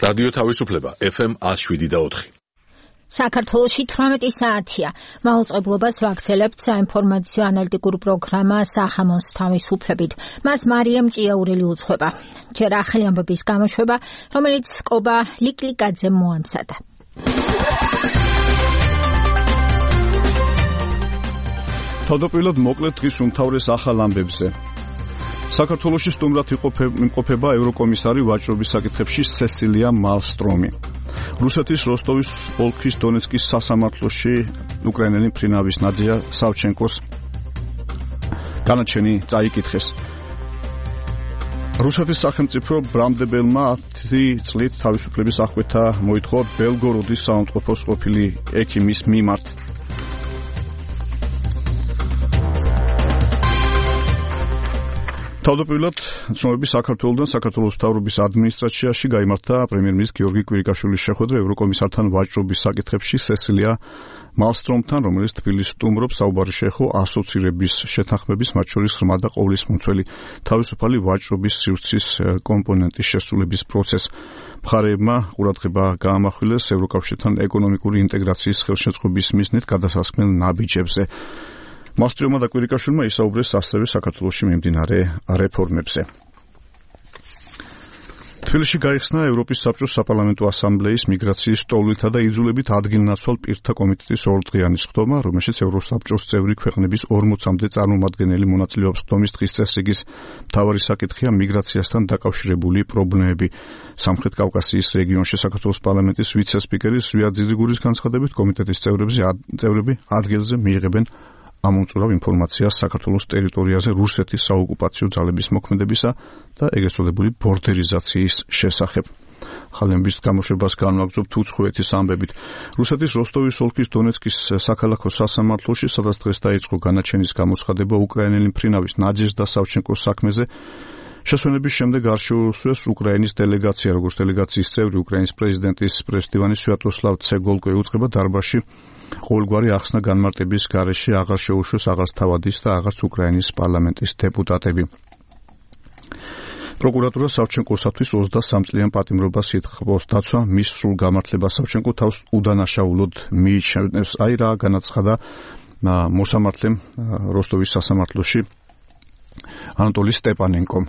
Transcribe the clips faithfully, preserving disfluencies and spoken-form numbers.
რადიო თავისუფლება ეფ ემ one oh seven და four. საქართველოში თვრამეტი საათია. მაუწყებლობას ვაგრძელებთ საინფორმაციო ანალიტიკურ პროგრამა სახამოს თავისუფლებით. მას მარიამ ჭიაურელი უძღვება. ჯერ ახალი ამბების გამოშვება, რომელიც კობა ლიკლიკაძემ მოამზადა. თავდაპირველად მოკლედ დღის უმთავრეს ახალ ამბებზე. საქართველოში სტუმრად იმყოფება ევროკომისარი ვაჭრობის საკითხებში სესილია მალსტრომი. რუსეთის როსტოვის ოლქის დონეცკის სასამართლოში უკრაინელი მფრინავის ნადია სავჩენკოს განაჩენი წაიკითხეს. რუსეთის სახელმწიფო ბრალდებელმა ათი წლით თავისუფლების აღკვეთა მოითხოვა ბელგოროდის საავადმყოფოს ყოფილი ექიმის მიმართ. თავდაპირველად ცნობები საქართველოსთან საქართველოს მთავრობის ადმინისტრაციაში გაიმართა პრემიერ-მინისტრის გიორგი კვირიკაშვილის შეხვედრა ევროკომისართან ვაჭრობის საკითხებში სესილია მალსტრომთან, რომელიც თბილისს სტუმრობს. საუბარი შეეხო ასოცირების შეთანხმების, მათ შორის ღრმა და ყოვლისმომცველი თავისუფალი ვაჭრობის სივრცის კომპონენტის შესრულების პროცესს. მხარეებმა ყურადღება გაამახვილეს ევროკავშირთან ეკონომიკური ინტეგრაციის ხელშეწყობის მიზნით გადასასხმელ ნაბიჯებზე. მალსტრომმა და კვირიკაშვილმა ისაუბრეს ასევე საქართველოში მიმდინარე რეფორმებზე. თბილისში გაიხსნა ევროპის საბჭოს საპარლამენტო ასამბლეის მიგრაციის სტოლითა და იძულებით ადგილნაცვალ პირთა კომიტეტის ორდღიანი სხდომა, რომელშიც ევროსაბჭოს წევრი ქვეყნების ორმოცამდე წარმომადგენელი მონაწილეობს. სხდომის დღის წესრიგის მთავარი საკითხია მიგრაციასთან დაკავშირებული პრობლემები. სამხრეთ კავკასიის რეგიონში საქართველოს პარლამენტის ვიცე-სპიკერი ზვია ძიძიგურის განცხადებით, კომიტეტის წევრები ადგილზე მიიღებენ ამომწურავ ინფორმაციას საქართველოს ტერიტორიაზე რუსეთის საოკუპაციო ძალების მოქმედებისა და ეგრეთ წოდებული ბორდერიზაციის შესახებ. ხალხის გამოშვებას განვაგრძობთ უცხოეთის ამბებით. რუსეთის როსტოვის ოლქის დონეცკის საქალაქო სასამართლოში, სადაც დღეს დაიწყო განაჩენის გამოცხადება უკრაინელი მფრინავის ნადია სავჩენკოს საქმეზე, შესვენების შემდეგ არ შეუსვეს უკრაინის დელეგაცია, როგორც დელეგაციის წევრი უკრაინის პრეზიდენტის პრესდივანი სვიატოსლავ ცეგოლკო ეუწყება დარბაზში ყოველგვარი ახსნა განმარტების გარეშე აღარ შეუშვეს აღარც თავადის და აღარც უკრაინის პარლამენტის დეპუტატები. პროკურატურა სავჩენკოსათვის ოცდასამ წლიან პატიმრობას ითხოვს. დაცვა მის სრულ გამართლებას სავჩენკო თავს უდანაშაულოდ მიიჩნევს. აი რა განაცხადა მოსამართლემ როსტოვის სასამართლოში ანატოლი სტეპანენკომ.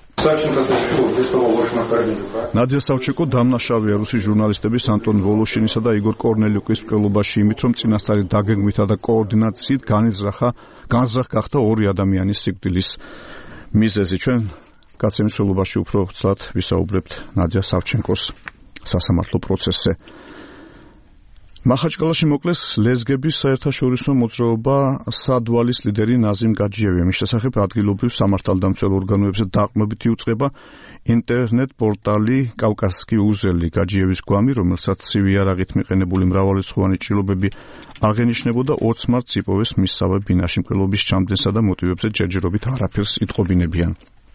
ნადია სავჩენკო დამნაშავეა რუსი ჟურნალისტების ანტონ ვოლოშინისა და იგორ კორნელიუკის მკვლელობაში იმით, რომ წინასწარი დაგეგმვითა და კოორდინაციით განიზრახა განზრახ გახდა ორი ადამიანის სიკვდილის მიზეზი. ჩვენ გაცემის სრულობაში უფრო ცლად ვისაუბრებთ ნადია სავჩენკოს სასამართლო პროცესზე. მახაჩკალაში მოკლეს ლეზგების საერთაშორისო მოძრაობა სადვალის ლიდერი ნაზიმ გაჯიევი. მის შესახებ ადგილობრივ სამართალდამცველ ორგანოებზე დაყრდნობით იუწყება ინტერნეტ პორტალი კავკასკი უზელი. გაჯიევის გვამი, რომელსაც ცივი იარაღით მიყენებული მრავალრიცხოვანი ჭრილობები აღენიშნებოდა, ოც მარტს იპოვეს მისსავე ბინაში. მკვლელობის ჩამდენსა და მოტივებზე ჯერჯერობით არაფერს იტყობინებიან.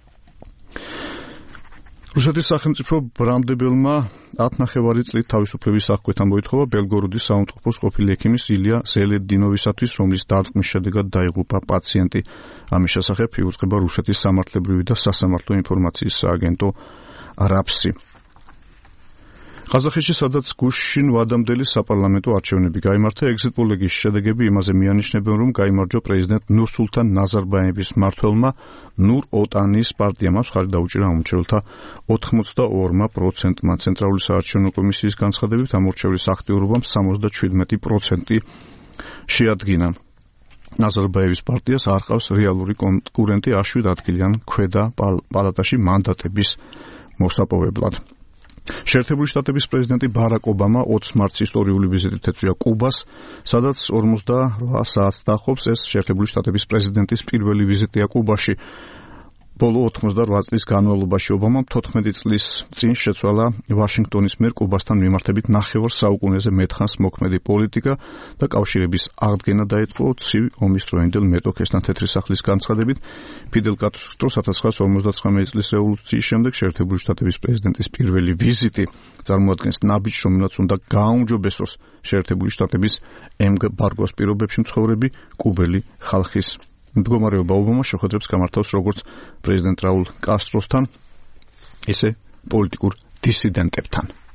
რუსეთის სახელმწიფო ბრალდებელმა ათნახევარი წლით თავისუფლების აღკვეთა მოითხოვა ბელგოროდის საავადმყოფოს ყოფილი ექიმის ილია ზელედინოვისათვის, რომლის დარტყმის შედეგად დაიღუპა პაციენტი. ამის შესახებ იუწყება რუსეთის სამართლებრივი და სასამართლო ინფორმაციის სააგენტო რაფსი. ყაზახეთში, სადაც გუშინ ვადამდელი საპარლამენტო არჩევნები გაიმართა, ეგზიტ პოლების შედეგები იმაზე მიანიშნებენ, რომ გაიმარჯვა პრეზიდენტ ნურსულთან ნაზარბაევის მმართველმა ნურ ოტანის პარტიამ. მხარი დაუჭირა ამომრჩეველთა ოთხმოცდაორ პროცენტმა. ცენტრალური საარჩევნო კომისიის განცხადებით, ამორჩევლის აქტიურობამ სამოცდაშვიდმეტი პროცენტი შეადგინა. ნაზარბაევის პარტიას არ ყავს რეალური კონკურენტი შვიდ ადგილიან ქვედა პალატაში მანდატების მოსაპოვებლად. შეერთებული შტატების პრეზიდენტი ბარაკ ობამა ოც მარტს ისტორიული ვიზიტით ეწვია კუბას, სადაც ორმოცდაორ საათს დაახლოებს. ეს შეერთებული შტატების პრეზიდენტის პირველი ვიზიტია კუბაში. ბოლო ოთხმოცდაორ წლის განმავლობაში ობამამ თოთხმეტი წლის წინ შეცვალა ვაშინგტონის მიერ კუბასთან მიმართებით ნახევარ საუკუნეზე მეთხანს მოქმედი პოლიტიკა და კავშირების აღდგენა დაიწყო ცივი ომის დროინდელ მეტოქესთან. თეთრი სახლის განცხადებით, ფიდელ კასტროს ათას ცხრაასი ორმოცდაცხრამეტი წლის რევოლუციის შემდეგ შეერთებული შტატების პრეზიდენტის პირველი ვიზიტი წარმოადგენს ნაბიჯს, რომელსაც უნდა გააუმჯობესოს შეერთებული შტატების ემბარგოს პირობებში მცხოვრები კუბელი ხალხის მდგომარეობა. ობამა შეხვედრებს გამართავს როგორც პრეზიდენტ რაულ კასტროსთან, ისე პოლიტიკურ დისიდენტებთან.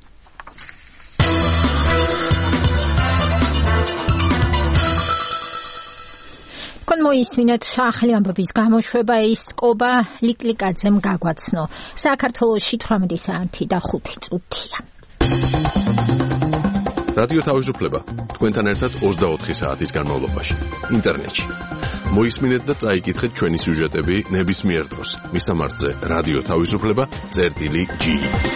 თქვენ მოისმინეთ ახალი ამბების გამოშვება ის კობა ლიკლიკაძემ გაგვაცნო. საქართველოში თვრამეტი საათი და ხუთი წუთია. რადიო თავისუფლება თქვენთან ერთად ოცდაოთხი საათის განმავლობაში ინტერნეტში. მოისმინეთ და წაიკითხეთ ჩვენი სიუჟეტები ნებისმიერ დროს. მისამართზე რადიო თავისუფლება წერტილი ჯი.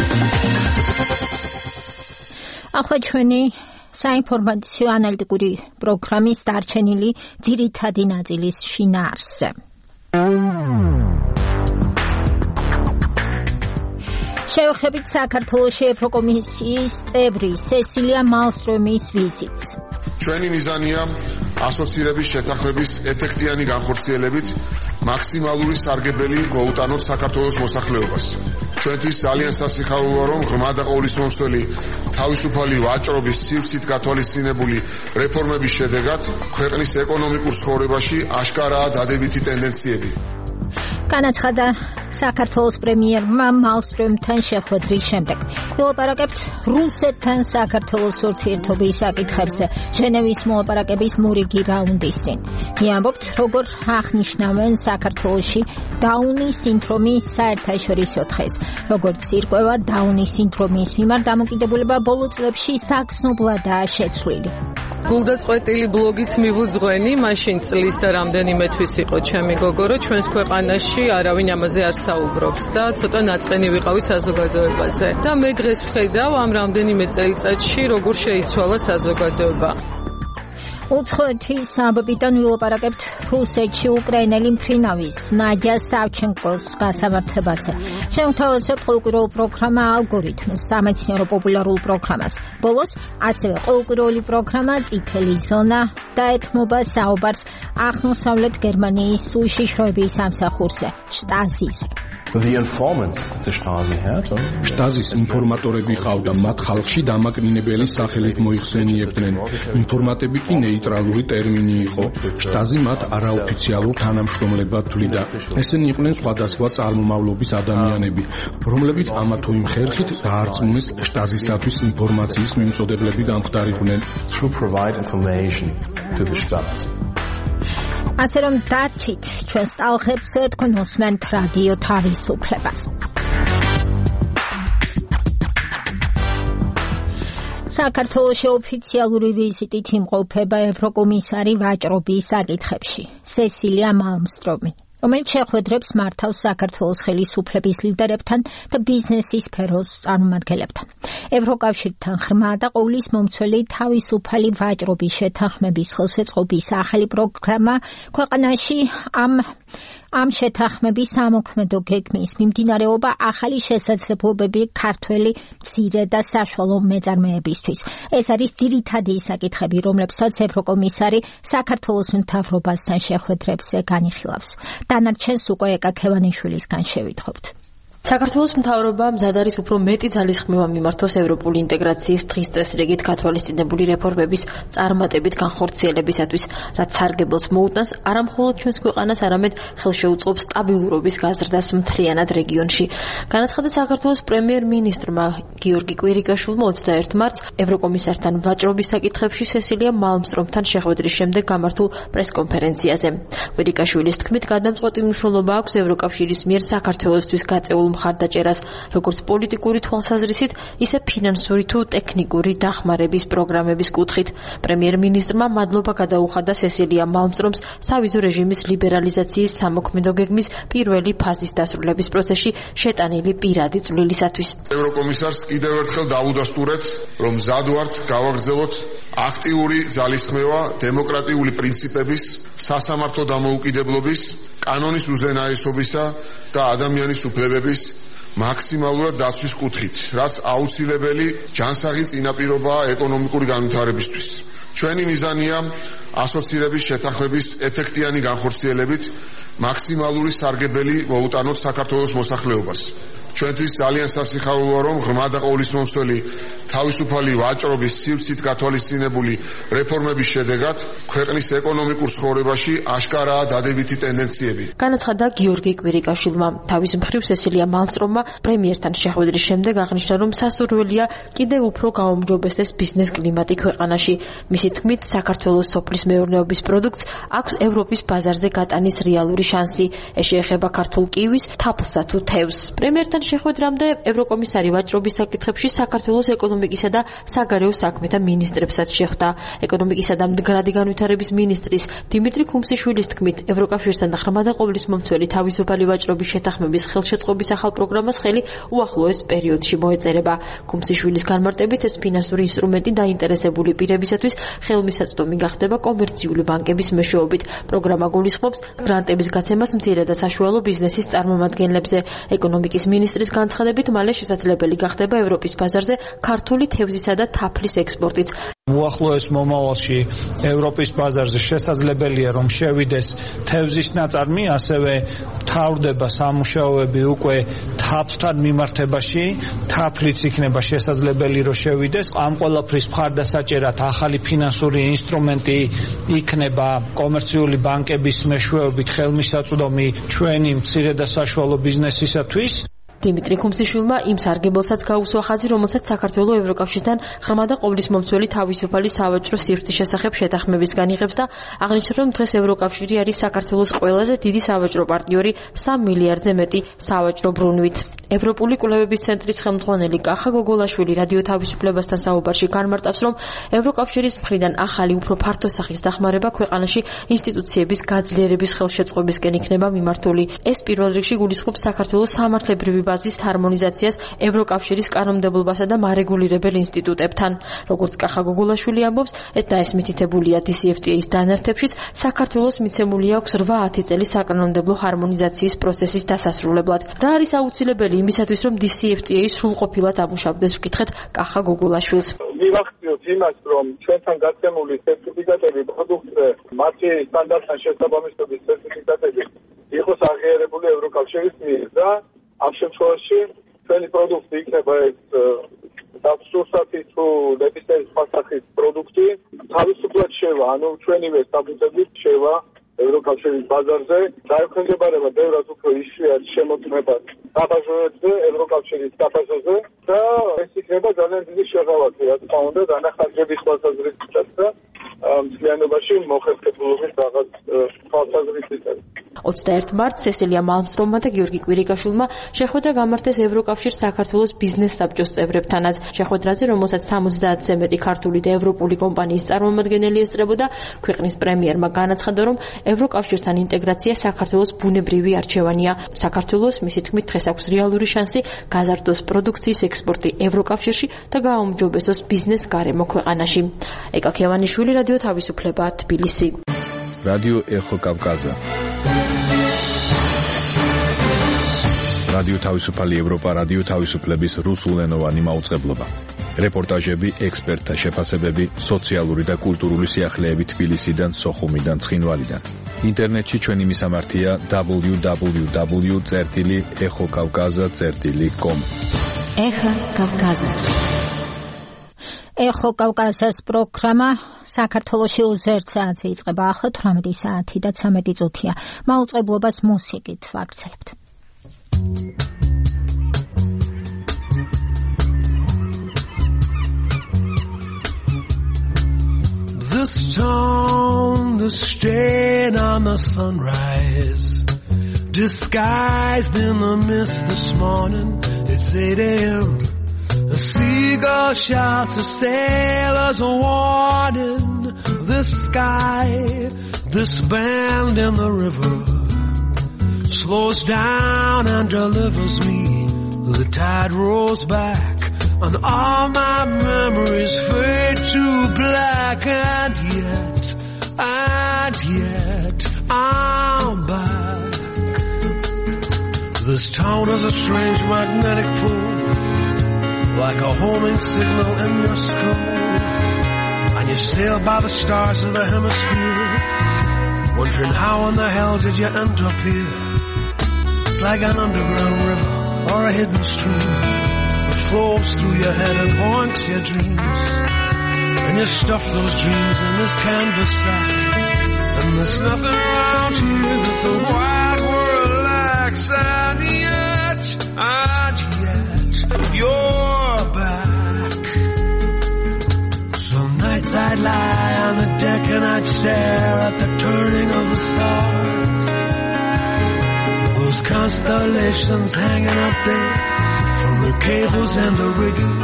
ახლა ჩვენი საინფორმაციო ანალიტიკური პროგრამის დარჩენილი ძირითადი ნაწილის შინაარსზე. შევხვდებით საქართველოში ევროკომისიის წევრი სესილია მალსტრომის ვიზიტს. ჩვენი მიზანია ასოცირების შეთანხმების ეფექტიანი განხორციელებით მაქსიმალური სარგებელი მოუტანოთ საქართველოს მოსახლეობას. ჩვენთვის ძალიან სასიხარულოა, რომ ღრმა და ყოვლისმომცველი თავისუფალი ვაჭრობის სივრცით გათვალისწინებული რეფორმების შედეგად ქვეყნის ეკონომიკურ ცხოვრებაში აშკარაა დადებითი ტენდენციები. განაცხადა საქართველოს პრემიერმა მალსტრომთან შეხვედრის შემდეგ. ვილაპარაკებთ რუსეთთან საქართველოს ურთიერთობის საკითხებზე ჟენევის მოლაპარაკების მორიგი რაუნდის წინ. მიამბობთ, როგორ აღნიშნავენ საქართველოში დაუნის სინდრომის საერთაშორისო დღეს, როგორც ირკვევა დაუნის სინდრომის მიმართ დამოკიდებულება ბოლო წლებში საგრძნობლადაა შეცვლილი. გულდაწყვეტილი ბლოგიც მივუძღვენი, მაშინ წლის და რამდენიმე თვის იყო ჩემი გოგო, რომ ჩვენს ქვეყანაში არავინ ამაზე არ საუბრობს და ცოტა ნაწყენი ვიყავი საზოგადოებაზე. და მე დღეს ვხედავ ამ რამდენიმე წელიწადში როგორ შეიცვალა საზოგადოება. უცხოეთის ამბებიდან ვილაპარაკებთ რუსეთში უკრაინელი მფრინავის ნადია სავჩენკოს გასამართლებაზე. შევთავაზებთ ყოველკვირეულ პროგრამა ალგორითმს, სამეცნიერო პოპულარულ პროგრამას. ბოლოს ასევე ყოველკვირეული პროგრამა წითელი ზონა და ეთმობა საუბარს აღმოსავლეთ გერმანიის უშიშროების სამსახურზე, შტაზიზე. შტაზის ინფორმატორები ყავდა, მათ ხალხში დამაკნინებელი სახელით მოიხსენიებდნენ. ინფორმატები კი ნეიტრალური ტერმინი იყო. შტაზი მათ არაოფიციალურ თანამშრომლებად თვლიდა. ესენი იყვნენ სხვადასხვა წარმომავლობის ადამიანები, რომლებიც ამა თუ იმ ხერხით დაარწმუნეს შტაზისათვის ინფორმაციის მიმწოდებლები გამხდარიყვნენ. ასე რომ დარჩით ჩვენს ტალღებს, თქვენ უსმენთ რადიო თავისუფლებას. საქართველოში ოფიციალური ვიზიტით იმყოფება ევროკომისარი ვაჭრობის საკითხებში სესილია მალმსტრომი, რომელიც შეხვედრებს მართავს საქართველოს ხელისუფლების ლიდერებთან და ბიზნესის სფეროს წარმომადგენლებთან. ევროკავშირთან ღრმა და ყოვლის მომცველი თავისუფალი ვაჭრობის შეთანხმების ხელშეწყობის ახალი პროგრამა ქვეყანაში ამ ამ შეთანხმების სამოქმედო გეგმის მიმდინარეობა ახალი შესაძლებლობები ქართველი მცირე და საშუალო მეწარმეებისთვის. ეს არის ძირითადი საკითხები, რომლებსაც ევროკომისარი საქართველოს მთავრობასთან შეხვედრებზე განიხილავს. დანარჩენს უკვე ეკა ქევანიშვილისგან შევითხობთ. საქართველოს მთავრობა მზად არის უფრო მეტი ძალისხმევა მიმართოს ევროპული ინტეგრაციის დღის წესრიგით გათვალისწინებული რეფორმების წარმატებით განხორციელებისათვის, რაც სარგებელს მოუტანს არა მხოლოდ ჩვენს ქვეყანას, არამედ ხელშეუწყობს სტაბილურობის გაზრდას მთლიანად რეგიონში. განაცხადა საქართველოს პრემიერ-მინისტრმა გიორგი კვირიკაშვილმა ოცდაერთი მარტს ევროკომისართან ვაჭრობის საკითხებში სესილია მალმსტრომთან შეხვედრის შემდეგ გამართულ პრესკონფერენციაზე. კვირიკაშვილის თქმით, გადამწყვეტი მნიშვნელობა აქვს ევროკავშირის მიერ საქართველოსთვის გაწეულ მხარდაჭერას, როგორც პოლიტიკური თვალსაზრისით, ისე ფინანსური თუ ტექნიკური დახმარების პროგრამების კუთხით. პრემიერ-მინისტრმა მადლობა გადაუხადა სესილია მალმსტრომს სავიზო რეჟიმის ლიბერალიზაციის სამოქმედო გეგმის პირველი ფაზის დასრულების პროცესში შეტანილი პირადი წვლილისათვის. ევროკომისარს კიდევ ერთხელ დავუდასტურეთ, რომ მზად ვართ გავაგრძელოთ აქტიური ძალისხმევა დემოკრატიული პრინციპების, სასამართლო დამოუკიდებლობის, კანონის უზენაესობისა და ადამიანის უფლებების მაქსიმალურად დაცვის კუთხით, რაც აუცილებელი ჯანსაღი წინაპირობაა ეკონომიკური განვითარებისთვის. ჩვენი მიზანია ასოცირების შეთანხმების ეფექტიანი განხორციელებით მაქსიმალური სარგებელი მოუტანოთ საქართველოს მოსახლეობას. ჩვენთვის ძალიან სასიხარულოა, რომ ღრმა და ყოვლისმომცველი თავისუფალი ვაჭრობის სივრცით გათვალისწინებული რეფორმების შედეგად ქვეყნის ეკონომიკურ ცხოვრებაში აშკარაა დადებითი ტენდენციები. განაცხადა გიორგი კვირიკაშვილმა. თავის მხრივ სესილია მალმსტრომმა პრემიერთან შეხვედრის შემდეგ აღნიშნა, რომ სასურველია კიდევ უფრო გაუმჯობესდეს ბიზნეს კლიმატი ქვეყანაში. მისი თქმით, საქართველოს სოფლის მეურნეობის პროდუქტს აქვს ევროპის ბაზარზე გატანის რეალური შანსი. ეს შეეხება ქართულ კივის, თაფლსა თუ თევზს. პრემიერთან შეხვედრამდე ევროკომისარი ვაჭრობის საკითხებში საქართველოს ეკონომიკისა და საგარეო საქმეთა მინისტრებსაც შეხვდა. ეკონომიკისა და მდგრადი განვითარების მინისტრის დიმიტრი ქუმსიშვილის თქმით, ევროკავშირთან და ღრმა და ყოვლისმომცველი თავისუფალი ვაჭრობის შეთანხმების ხელშეწყობის ახალ პროგრამას ხელი უახლოეს პერიოდში მოეწერება. ქუმსიშვილის განმარტებით, ეს ფინანსური ინსტრუმენტი დაინტერესებული პირებისათვის ხელმისაწვდომი გახდება კომერციული ბანკების მეშვეობით. პროგრამა გულისხმობს გრანტების გაცემას მცირე და საშუალო ბიზნესის წარმომადგენლებზე. ეკონომიკის მინისტრის განცხადებით, მალე შესაძლებელი გახდება ევროპის ბაზარზე ქართული თევზისა და თაფლის ექსპორტიც. უახლოეს მომავალში ევროპის ბაზარზე შესაძლებელია, რომ შევიდეს თევზის ნაწარმი, ასევე მთავრდება სამუშაოები უკვე თაფლთან მიმართებაში, თაფლიც იქნება შესაძლებელი, რომ შევიდეს. ამ ყველაფრის მხარდასაჭერად ახალი ფინანსური ინსტრუმენტი იქნება კომერციული ბანკების მეშვეობით ხელმისაწვდომი ჩვენი მცირე და საშუალო ბიზნესისათვის. დიმიტრი ქუმსიშვილმა იმ სარგებელსაც გაუსვა ხაზი, რომელსაც საქართველოს ევროკავშირთან ღრმა და ყოვლისმომცველი თავისუფალი სავაჭრო სივრცის შესახებ შეთანხმების განიღებს და აღნიშნა, რომ დღეს ევროკავშირი არის საქართველოს ყველაზე დიდი სავაჭრო პარტნიორი სამ მილიარდზე მეტი სავაჭრო ბრუნვით. ევროპული კვლევების ცენტრის ხელმძღვანელი კახა გოგოლაშვილი რადიო თავისუფლებასთან საუბარში განმარტავს, რომ ევროკავშირის მხრიდან ახალი უფრო ფართო სახის დახმარება ქვეყანაში ინსტიტუციების გაძლიერების ხელშეწყობისკენ იქნება მიმართული. ეს პირველ რიგში გულისხმობს საქართველოს სამართლებრივი ბაზის ჰარმონიზაციას ევროკავშირის კანონმდებლობასა და მარეგულირებელ ინსტიტუტებთან. როგორც კახა გოგოლაშვილი ამბობს, ეს დაესმითითებულია დი სი ეფ ტი ეის დანართებშიც, საქართველოს მიცემული აქვს რვა-ათი წელი საკანონმდებლო ჰარმონიზაციის პროცესის დასასრულებლად. რა არის აუცილებელი იმისათვის, რომ დი სი ეფ ტი ეი სრულყოფილად ამუშავდეს, ვკითხეთ კახა გოგოლაშვილს. მივახციოთ იმას, რომ ჩვენთან გაცემული სერტიფიკატები პროდუქტზე, მათი სტანდარტთან შესაბამისობის სერტიფიკატები იყოს აღიარებული ევროკავშირის მიერ და ამ შემთხვევაში ჩვენი პროდუქტი იქნება ეს დაბსურსათი თუ ნებისმიერი სხვა სახის პროდუქტი თავისუფლად შევა, ანუ ჩვენივე სტატუსებით შევა ევროკავშირის ბაზარზე, დაექვემდებარება ბევრად უფრო იშვიათ შემოწმებას საბაზოებზე, ევროკავშირის საბაზოზე და ეს იქნება ძალიან დიდი შეღავათი, რა თქმა უნდა, დანახარჯების თვალსაზრისითაც და მთლიანობაში მოხერხებულობის რაღაც თვალსაზრისითაც. ოცდაერთი მარტს სესილია მალმსტრომმა და გიორგი კვირიკაშვილმა შეხვედრა გამართეს ევროკავშირ საქართველოს ბიზნეს საბჭოს წევრებთანაც. შეხვედრაზე, რომელსაც სამოცდაათზე მეტი ქართული და ევროპული კომპანიის წარმომადგენელი ესწრებოდა, ქვეყნის პრემიერმა განაცხადა, რომ ევროკავშირთან ინტეგრაცია საქართველოს ბუნებრივი არჩევანია. საქართველოს, მისი თქმით, დღეს აქვს რეალური შანსი გაზარდოს პროდუქციის ექსპორტი ევროკავშირში და გააუმჯობესოს ბიზნეს გარემო ქვეყანაში. ეკა ქევანიშვილი, რადიო თავისუფლება, თბილისი. რადიო ეხო კავკაზა. რადიო თავისუფალი ევროპა, რადიო თავისუფლების რუსულენოვანი მაუწყებლობა. რეპორტაჟები, ექსპერტთა შეფასებები, სოციალური და კულტურული სიახლეები თბილისიდან, სოხუმიდან, ცხინვალიდან. ინტერნეტში ჩვენი მისამართია დაბლიუ დაბლიუ დაბლიუ წერტილი ეხო კავკაზა წერტილი კომ. ეხა კავკაზა. ეხო კავკაზას პროგრამა საქართველოში ოცდაერთ საათზე იწყება, ახლა თვრამეტი საათი და ცამეტი წუთია. მაუწყებლობას მუსიკით ვაგრძელებთ. This town, the stain on the sunrise, disguised in the mist this morning. It's eight a.m. A seagull shouts a sailor's warning. This sky, this bend in the river, slows down and delivers me. The tide rolls back and all my memories fade to black. And yet, and yet, I'm back. This town is a strange magnetic pull, like a homing signal in your skull. And you sail by the stars of the hemisphere wondering how in the hell did you end up here? It's like an underground river or a hidden stream that flows through your head and haunts your dreams. And you stuff those dreams in this canvas sack, and there's nothing around here that the wide world lacks. And yet, and yet, you're back. Some nights I'd lie on the deck and I'd stare at the turning of the stars, those constellations hanging up there from the cables and the rigging.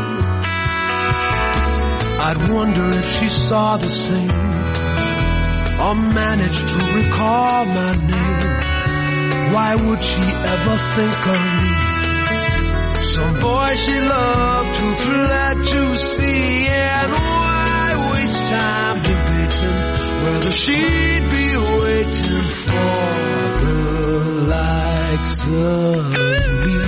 I'd wonder if she saw the same, or managed to recall my name. Why would she ever think of me? Some boy she loved who fled to sea. And why waste time debating whether she'd be waiting for the likes of me?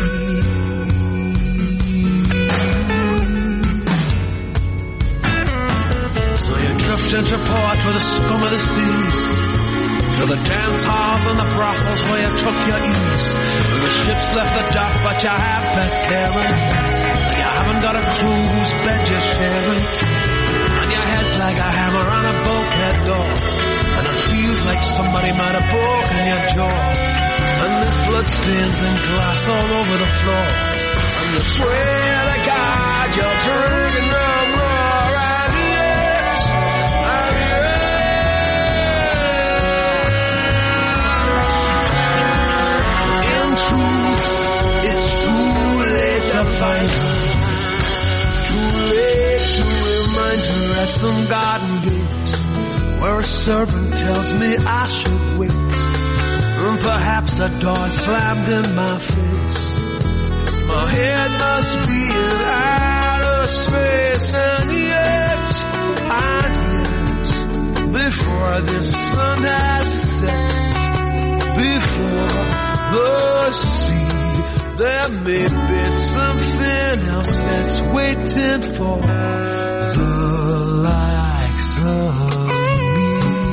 So you drift into port with the scum of the seas, to the dance halls and the brothels where you took your ease. And the ships left the dock, but you have best caring, and you haven't got a clue whose bed you're sharing. And your head's like a hammer on a bulkhead door, and it feels like somebody might have broken your jaw. And there's bloodstains and glass all over the floor, and you swear to God you're drinking no more. Find her. Too late to remind her at some garden gate, where a servant tells me I should wait, and perhaps a door slammed in my face. My head must be in outer space, and yet, and yet, before the sun has set, before the sea, there may be something else that's waiting for the likes of me.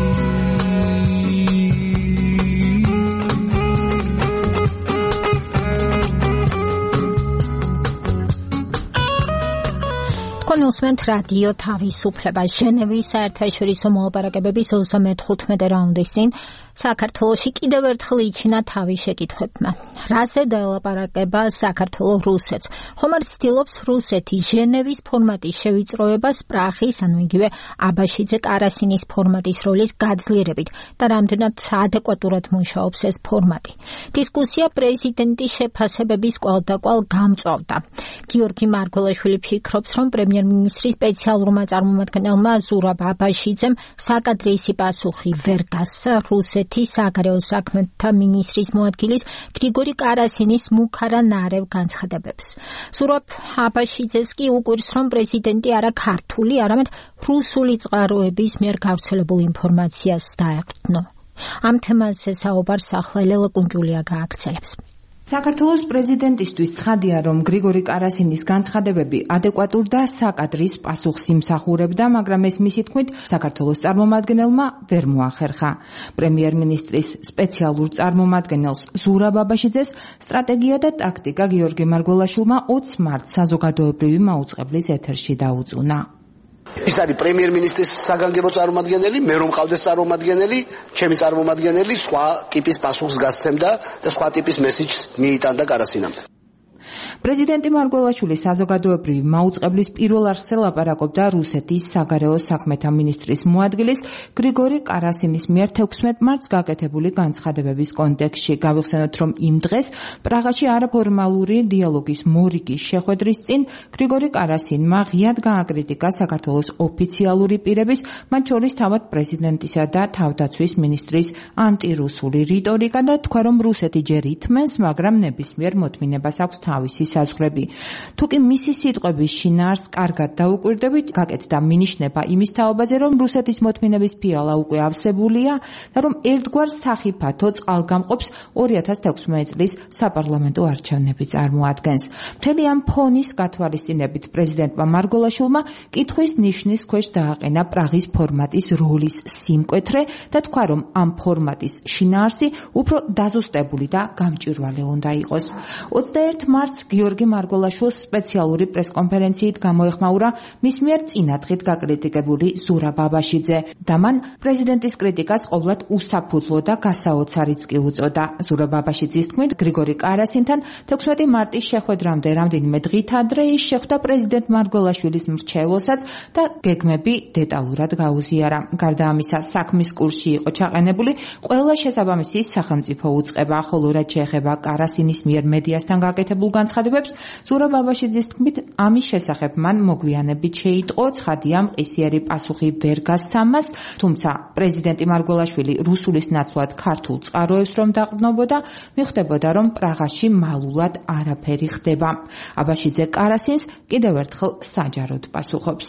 კონუსმენთ რადიო თავისუფლება ჟენევის საერთაშორისო მოლაპარაკებების ოცდამეხუთმეტე რაუნდის წინ საქართველოში კიდევ ერთხელ იჩინა თავის შეკითხვებმა. რაზე დაელაპარაკება საქართველო რუსეთს? ხომ არ ცდილობს რუსეთი ჟენევის ფორმატის შევიწროებას პრაღის, ანუ იგივე აბაშიძე კარასინის ფორმატის როლის გაძლიერებით და რამდენად ადეკვატურად მუშაობს ეს ფორმატი? დისკუსია პრეზიდენტის შეფასებების კვალდაკვალ გამწვავდა. გიორგი მარგველაშვილი ფიქრობს, რომ პრემიერ-მინისტრის სპეციალურმა წარმომადგენელმა ზურაბ აბაშიძემ საკადრისი პასუხი ვერ გასცა რუსეთის საგარეო საქმეთა მინისტრის მოადგილის გრიგორი კარასინის მუქარანარევ განცხადებებს. ზურაბ აბაშიძეს კი უყვირს, რომ პრეზიდენტი არა ქართული, არამედ რუსული წყაროების მიერ გავრცელებულ ინფორმაციას დაეყრდნო. ამ თემაზე საუბარს ახლა ელელა კუნჯულია გააგრძელებს. საქართველოს პრეზიდენტისთვის ცხადია, რომ გრიგორი კარასინის განცხადებები ადეკვატურ და საკადრის პასუხს იმსახურებდა, მაგრამ ეს მისი თქმით საქართველოს წარმომადგენელმა ვერ მოახერხა. პრემიერ-მინისტრის სპეციალურ წარმომადგენელს ზურაბ აბაშიძეს სტრატეგია და ტაქტიკა გიორგი მარგველაშვილმა ოცი მარტს საზოგადოებრივი მაუწყებლის ეთერში დაუწუნა. ის არის პრემიერ-მინისტრის საგანგებო წარმომადგენელი, მე რომ მყავდეს წარმომადგენელი, ჩემი წარმომადგენელი სხვა ტიპის პასუხს გასცემდა და სხვა ტიპის მესიჯს მიიტანდა კარასინამდე. პრეზიდენტი მარგველაშვილი საზოგადოებრივი მაუწყებლის პირველ არხზე ლაპარაკობდა რუსეთის საგარეო საქმეთა მინისტრის მოადგილის გრიგორი კარასინის მიერ თექვსმეტ მარტს გაკეთებული განცხადებების კონტექსტში. გავიხსენოთ, რომ იმ დღეს პრაღაში არაფორმალური დიალოგის მორიგის შეხვედრის წინ გრიგორი კარასინმა ღიად გააკრიტიკა საქართველოს ოფიციალური პირების, მათ შორის თავად პრეზიდენტისა და თავდაცვის მინისტრის ანტირუსული რიტორიკა და თქვა, რომ რუსეთი ჯერ ითმენს, მაგრამ ნებისმიერ მოთმინებას აქვს თავისი საზღვრები. თუკი მისი სიტყვების შინაარს კარგად დაუკვირდებით, გაკეთდა მინიშნება იმის თაობაზე, რომ რუსეთის მოთმინების ფიალა უკვე ავსებულია და რომ ერთგვარ სახიფათო წყალგამყოფს ორი ათას თექვსმეტი წლის საპარლამენტო არჩევნები წარმოადგენს. მთელი ამ ფონის გათვალისწინებით პრეზიდენტმა მარგოლაშვილმა კითხვის ნიშნის ქვეშ დააყენა პრაღის ფორმატის როლის სიმკვეთრე და თქვა, რომ ამ ფორმატის შინაარსი უფრო დაზუსტებული და გამჭვირვალე უნდა იყოს. ოცდაერთი მარტს გიორგი მარგოლაშვილს სპეციალური პრესკონფერენციით გამოეხმაურა მის მიერ წინადღით გაკრიტიკებული ზურაბ ბაბაშიძე და მან პრეზიდენტის კრიტიკას ყოვლად უსაფუძვლო და გასაოცარიც კი უწოდა. ზურაბ ბაბაშიძის თქმით, გრიგორი კარასინთან თექვსმეტი მარტის შეხვედრამდე რამდენიმე დღით ადრე ის შეხვდა პრეზიდენტ მარგოლაშვილის მრჩეველსაც და გეგმები დეტალურად გაუზიარა. გარდა ამისა, საქმის კურსში იყო ჩაყენებული ყველა შესაბამისი სახელმწიფო უწყება, ხოლო რაც შეეხება კარასინის მიერ მედიასთან გაკეთებულ განცხადებებს, ზურაბ ბაბაშიძის თქმით, ამის შესახებ მან მოგვიანებით შეიტყო, ცხადია მყისიერი პასუხი ვერ გასცა მას, თუმცა პრეზიდენტი მარგოლაშვილი რუსულის ნაცვლად ქართულ წყაროებს რომ დაყრდნობოდა, მიხვდებოდა, რომ პრაღაში მალულად არაფერი ხდება. აბაშიძე კარასინს კიდევ ერთხელ საჯაროდ პასუხობს.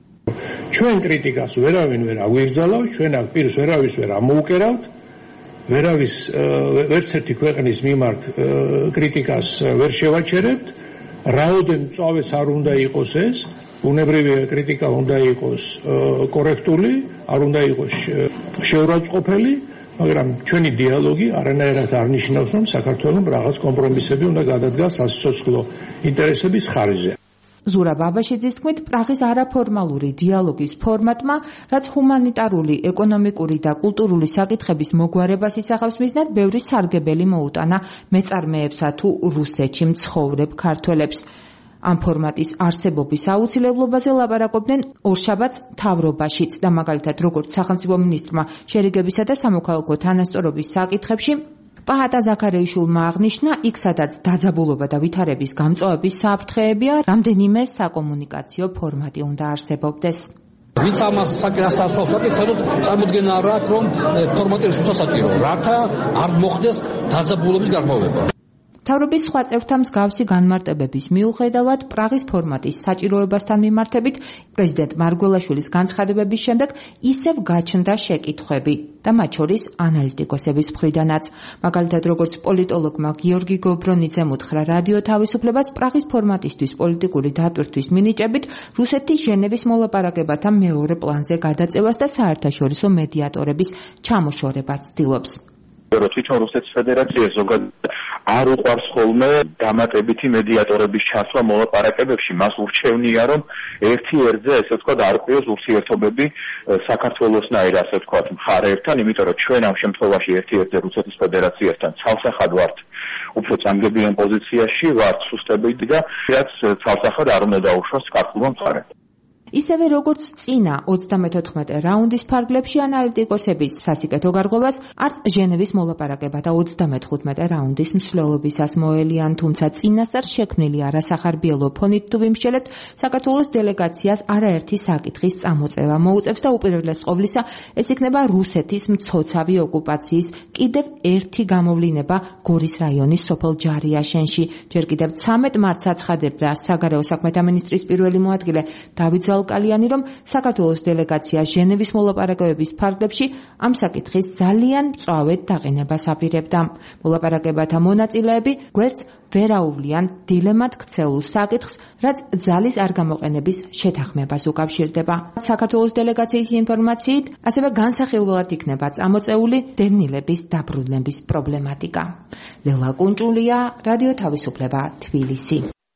ჩვენ კრიტიკას ვერავინ ვერ აგვიგზავნავ, ჩვენ აქ პირს ვერავის ვერ ამოუკერავთ, ვერავის ვერც ერთი ქვეყნის მიმართ კრიტიკას ვერ შევაჩერებთ, რაოდენ წავეც არ უნდა იყოს ეს, უნებრივი კრიტიკა უნდა იყოს კორექტული, არ უნდა იყოს შეურაცხყოფელი, მაგრამ ჩვენი დიალოგი არანაირად არ ნიშნავს, რომ საქართველოს რაღაც კომპრომისები უნდა გადადგას სასიცოცხლო ინტერესების ხარჯზე. ზურაბ ბაბაშიძის თქმით, პრაღის არაფორმალური დიალოგის ფორმატმა, რაც ჰუმანიტარული, ეკონომიკური და კულტურული საკითხების მოგვარებას ისახავს, მიზნად ბევრი სარგებელი მოუტანა მეწარმეებსა თუ რუსეთში მცხოვრებ ქართველებს. ამ ფორმატის არსებობის აუცილებლობაზე ლაპარაკობდნენ ორშაბათს მთავრობაშიც და მაგალითად როგორც სახელმწიფო მინისტრმა შერიგებისა და სამოქალაქო თანასწორობის საკითხებში პაჰატა ზაქარეიშვილმა აღნიშნა, იქ სადაც დაძაბულობა და ვითარების გამწვავების საფრთხეებია, რამდენიმე საკომუნიკაციო ფორმატი უნდა არსებობდეს. ვინც ამას საკითხს ასწავლს, საკითხად წარმოდგენა არ აქვს, რომ ფორმატი რუსასაჭირო, რათა არ მოხდეს დაძაბულობის გარმოვება. მთავრობის სხვა წევრთა მსგავსი განმარტებების მიუხედავად, პრაღის ფორმატის საჭიროებასთან მიმართებით პრეზიდენტ მარგველაშვილის განცხადებების შემდეგ ისევ გაჩნდა შეკითხვები და მათ შორის ანალიტიკოსების მხრიდანაც. მაგალითად, როგორც პოლიტოლოგმა გიორგი გობრონიძემ უთხრა რადიო თავისუფლებას, პრაღის ფორმატისთვის პოლიტიკური დატვირთვის მინიჭებით რუსეთის ჟენევის მოლაპარაკებათა მეორე პლანზე გადაწევას და საერთაშორისო მედიატორების ჩამოშორებას ცდილობს. თვითონ რუსეთის ფედერაცია ზოგადად არ უყვარს ხოლმე დამატებითი მედიატორების ჩასვლა მოლაპარაკებებში, მას ურჩევნია, რომ ერთი ერთზე, ესე ვთქვათ, არკვიოს ურთიერთობები საქართველოსნაირ, ასე ვთქვათ, მხარეებთან, იმიტომ რომ ჩვენ ამ შემთხვევაში ერთი ერთზე რუსეთის ფედერაციასთან ცალსახად ვართ უფრო წამგებიან პოზიციაში, ვართ სუსტებიდი და რაც ცალსახად არ უნდა დაუშვას ქართულმა მხარემ. ისევე როგორც წინა ოცდამეთოთხმეტე რაუნდის ფარგლებში ანალიტიკოსების სასიკეთო გარღვევას არც ჟენევის მოლაპარაკებათა ოცდამეთხუთმეტე რაუნდის მსვლელობისას მოელიან, თუმცა წინასწარ შექმნილი არასახარბიელო ფონით თუ ვიმსჯელებთ, საქართველოს დელეგაციას არაერთი საკითხის წამოწევა მოუწევს და უპირველეს ყოვლისა ეს იქნება რუსეთის მცოცავი ოკუპაციის კიდევ ერთი გამოვლინება გორის რაიონის სოფელ ჯარიაშენში. ჯერ კიდევ ცამეტ მარტს აცხადებდა საგარეო საქმეთა მინისტრის პირველი მოადგილე დავით კალიანი, რომ საქართველოს დელეგაცია ჟენევის მოლაპარაკებების ფარგლებში ამ საკითხის ძალიან მწვავედ დაყენებას აპირებდა. მოლაპარაკებათა მონაწილეები გვერდს ვერ აუვლიან დილემად ქცეულ საკითხს, რაც ძალის არ გამოყენების შეთანხმებას უკავშირდება. საქართველოს დელეგაციის ინფორმაციით, ასევე განსახილველად იქნება წამოწეული დევნილების დაბრუნების პრობლემატიკა. ლელა კუნჭულია, რადიო თავისუფლება, თბილისი.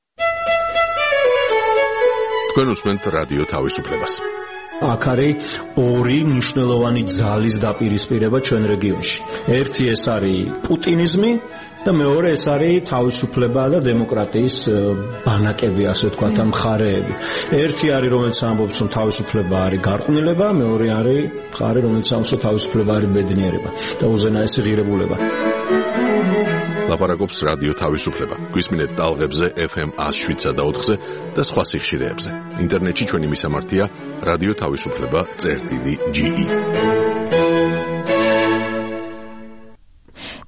თქვენ უსმენთ რადიო თავისუფლებას. აქ არის ორი მნიშვნელოვანი ძალის დაპირისპირება ჩვენ რეგიონში. ერთი ეს არის პუტინიზმი და მეორე ეს არის თავისუფლება და დემოკრატიის ბანაკები, ასე ვთქვათ, ამ მხარეები. ერთი არის, რომელიც ამბობს, რომ თავისუფლება არის გარყვნილება, მეორე არის მხარე, რომელიც ამბობს, რომ თავისუფლება არის ბედნიერება და უზენაესი ღირებულება. ლაპარაკობს რადიო თავისუფლება. გვისმინეთ ტალღებზე ეფ ემ ათს შვიდსა და ოთხზე და სხვა სიხშირეებზე. ინტერნეტში ჩვენი მისამართია რადიო თავისუფლება წერტილი ჯი ი.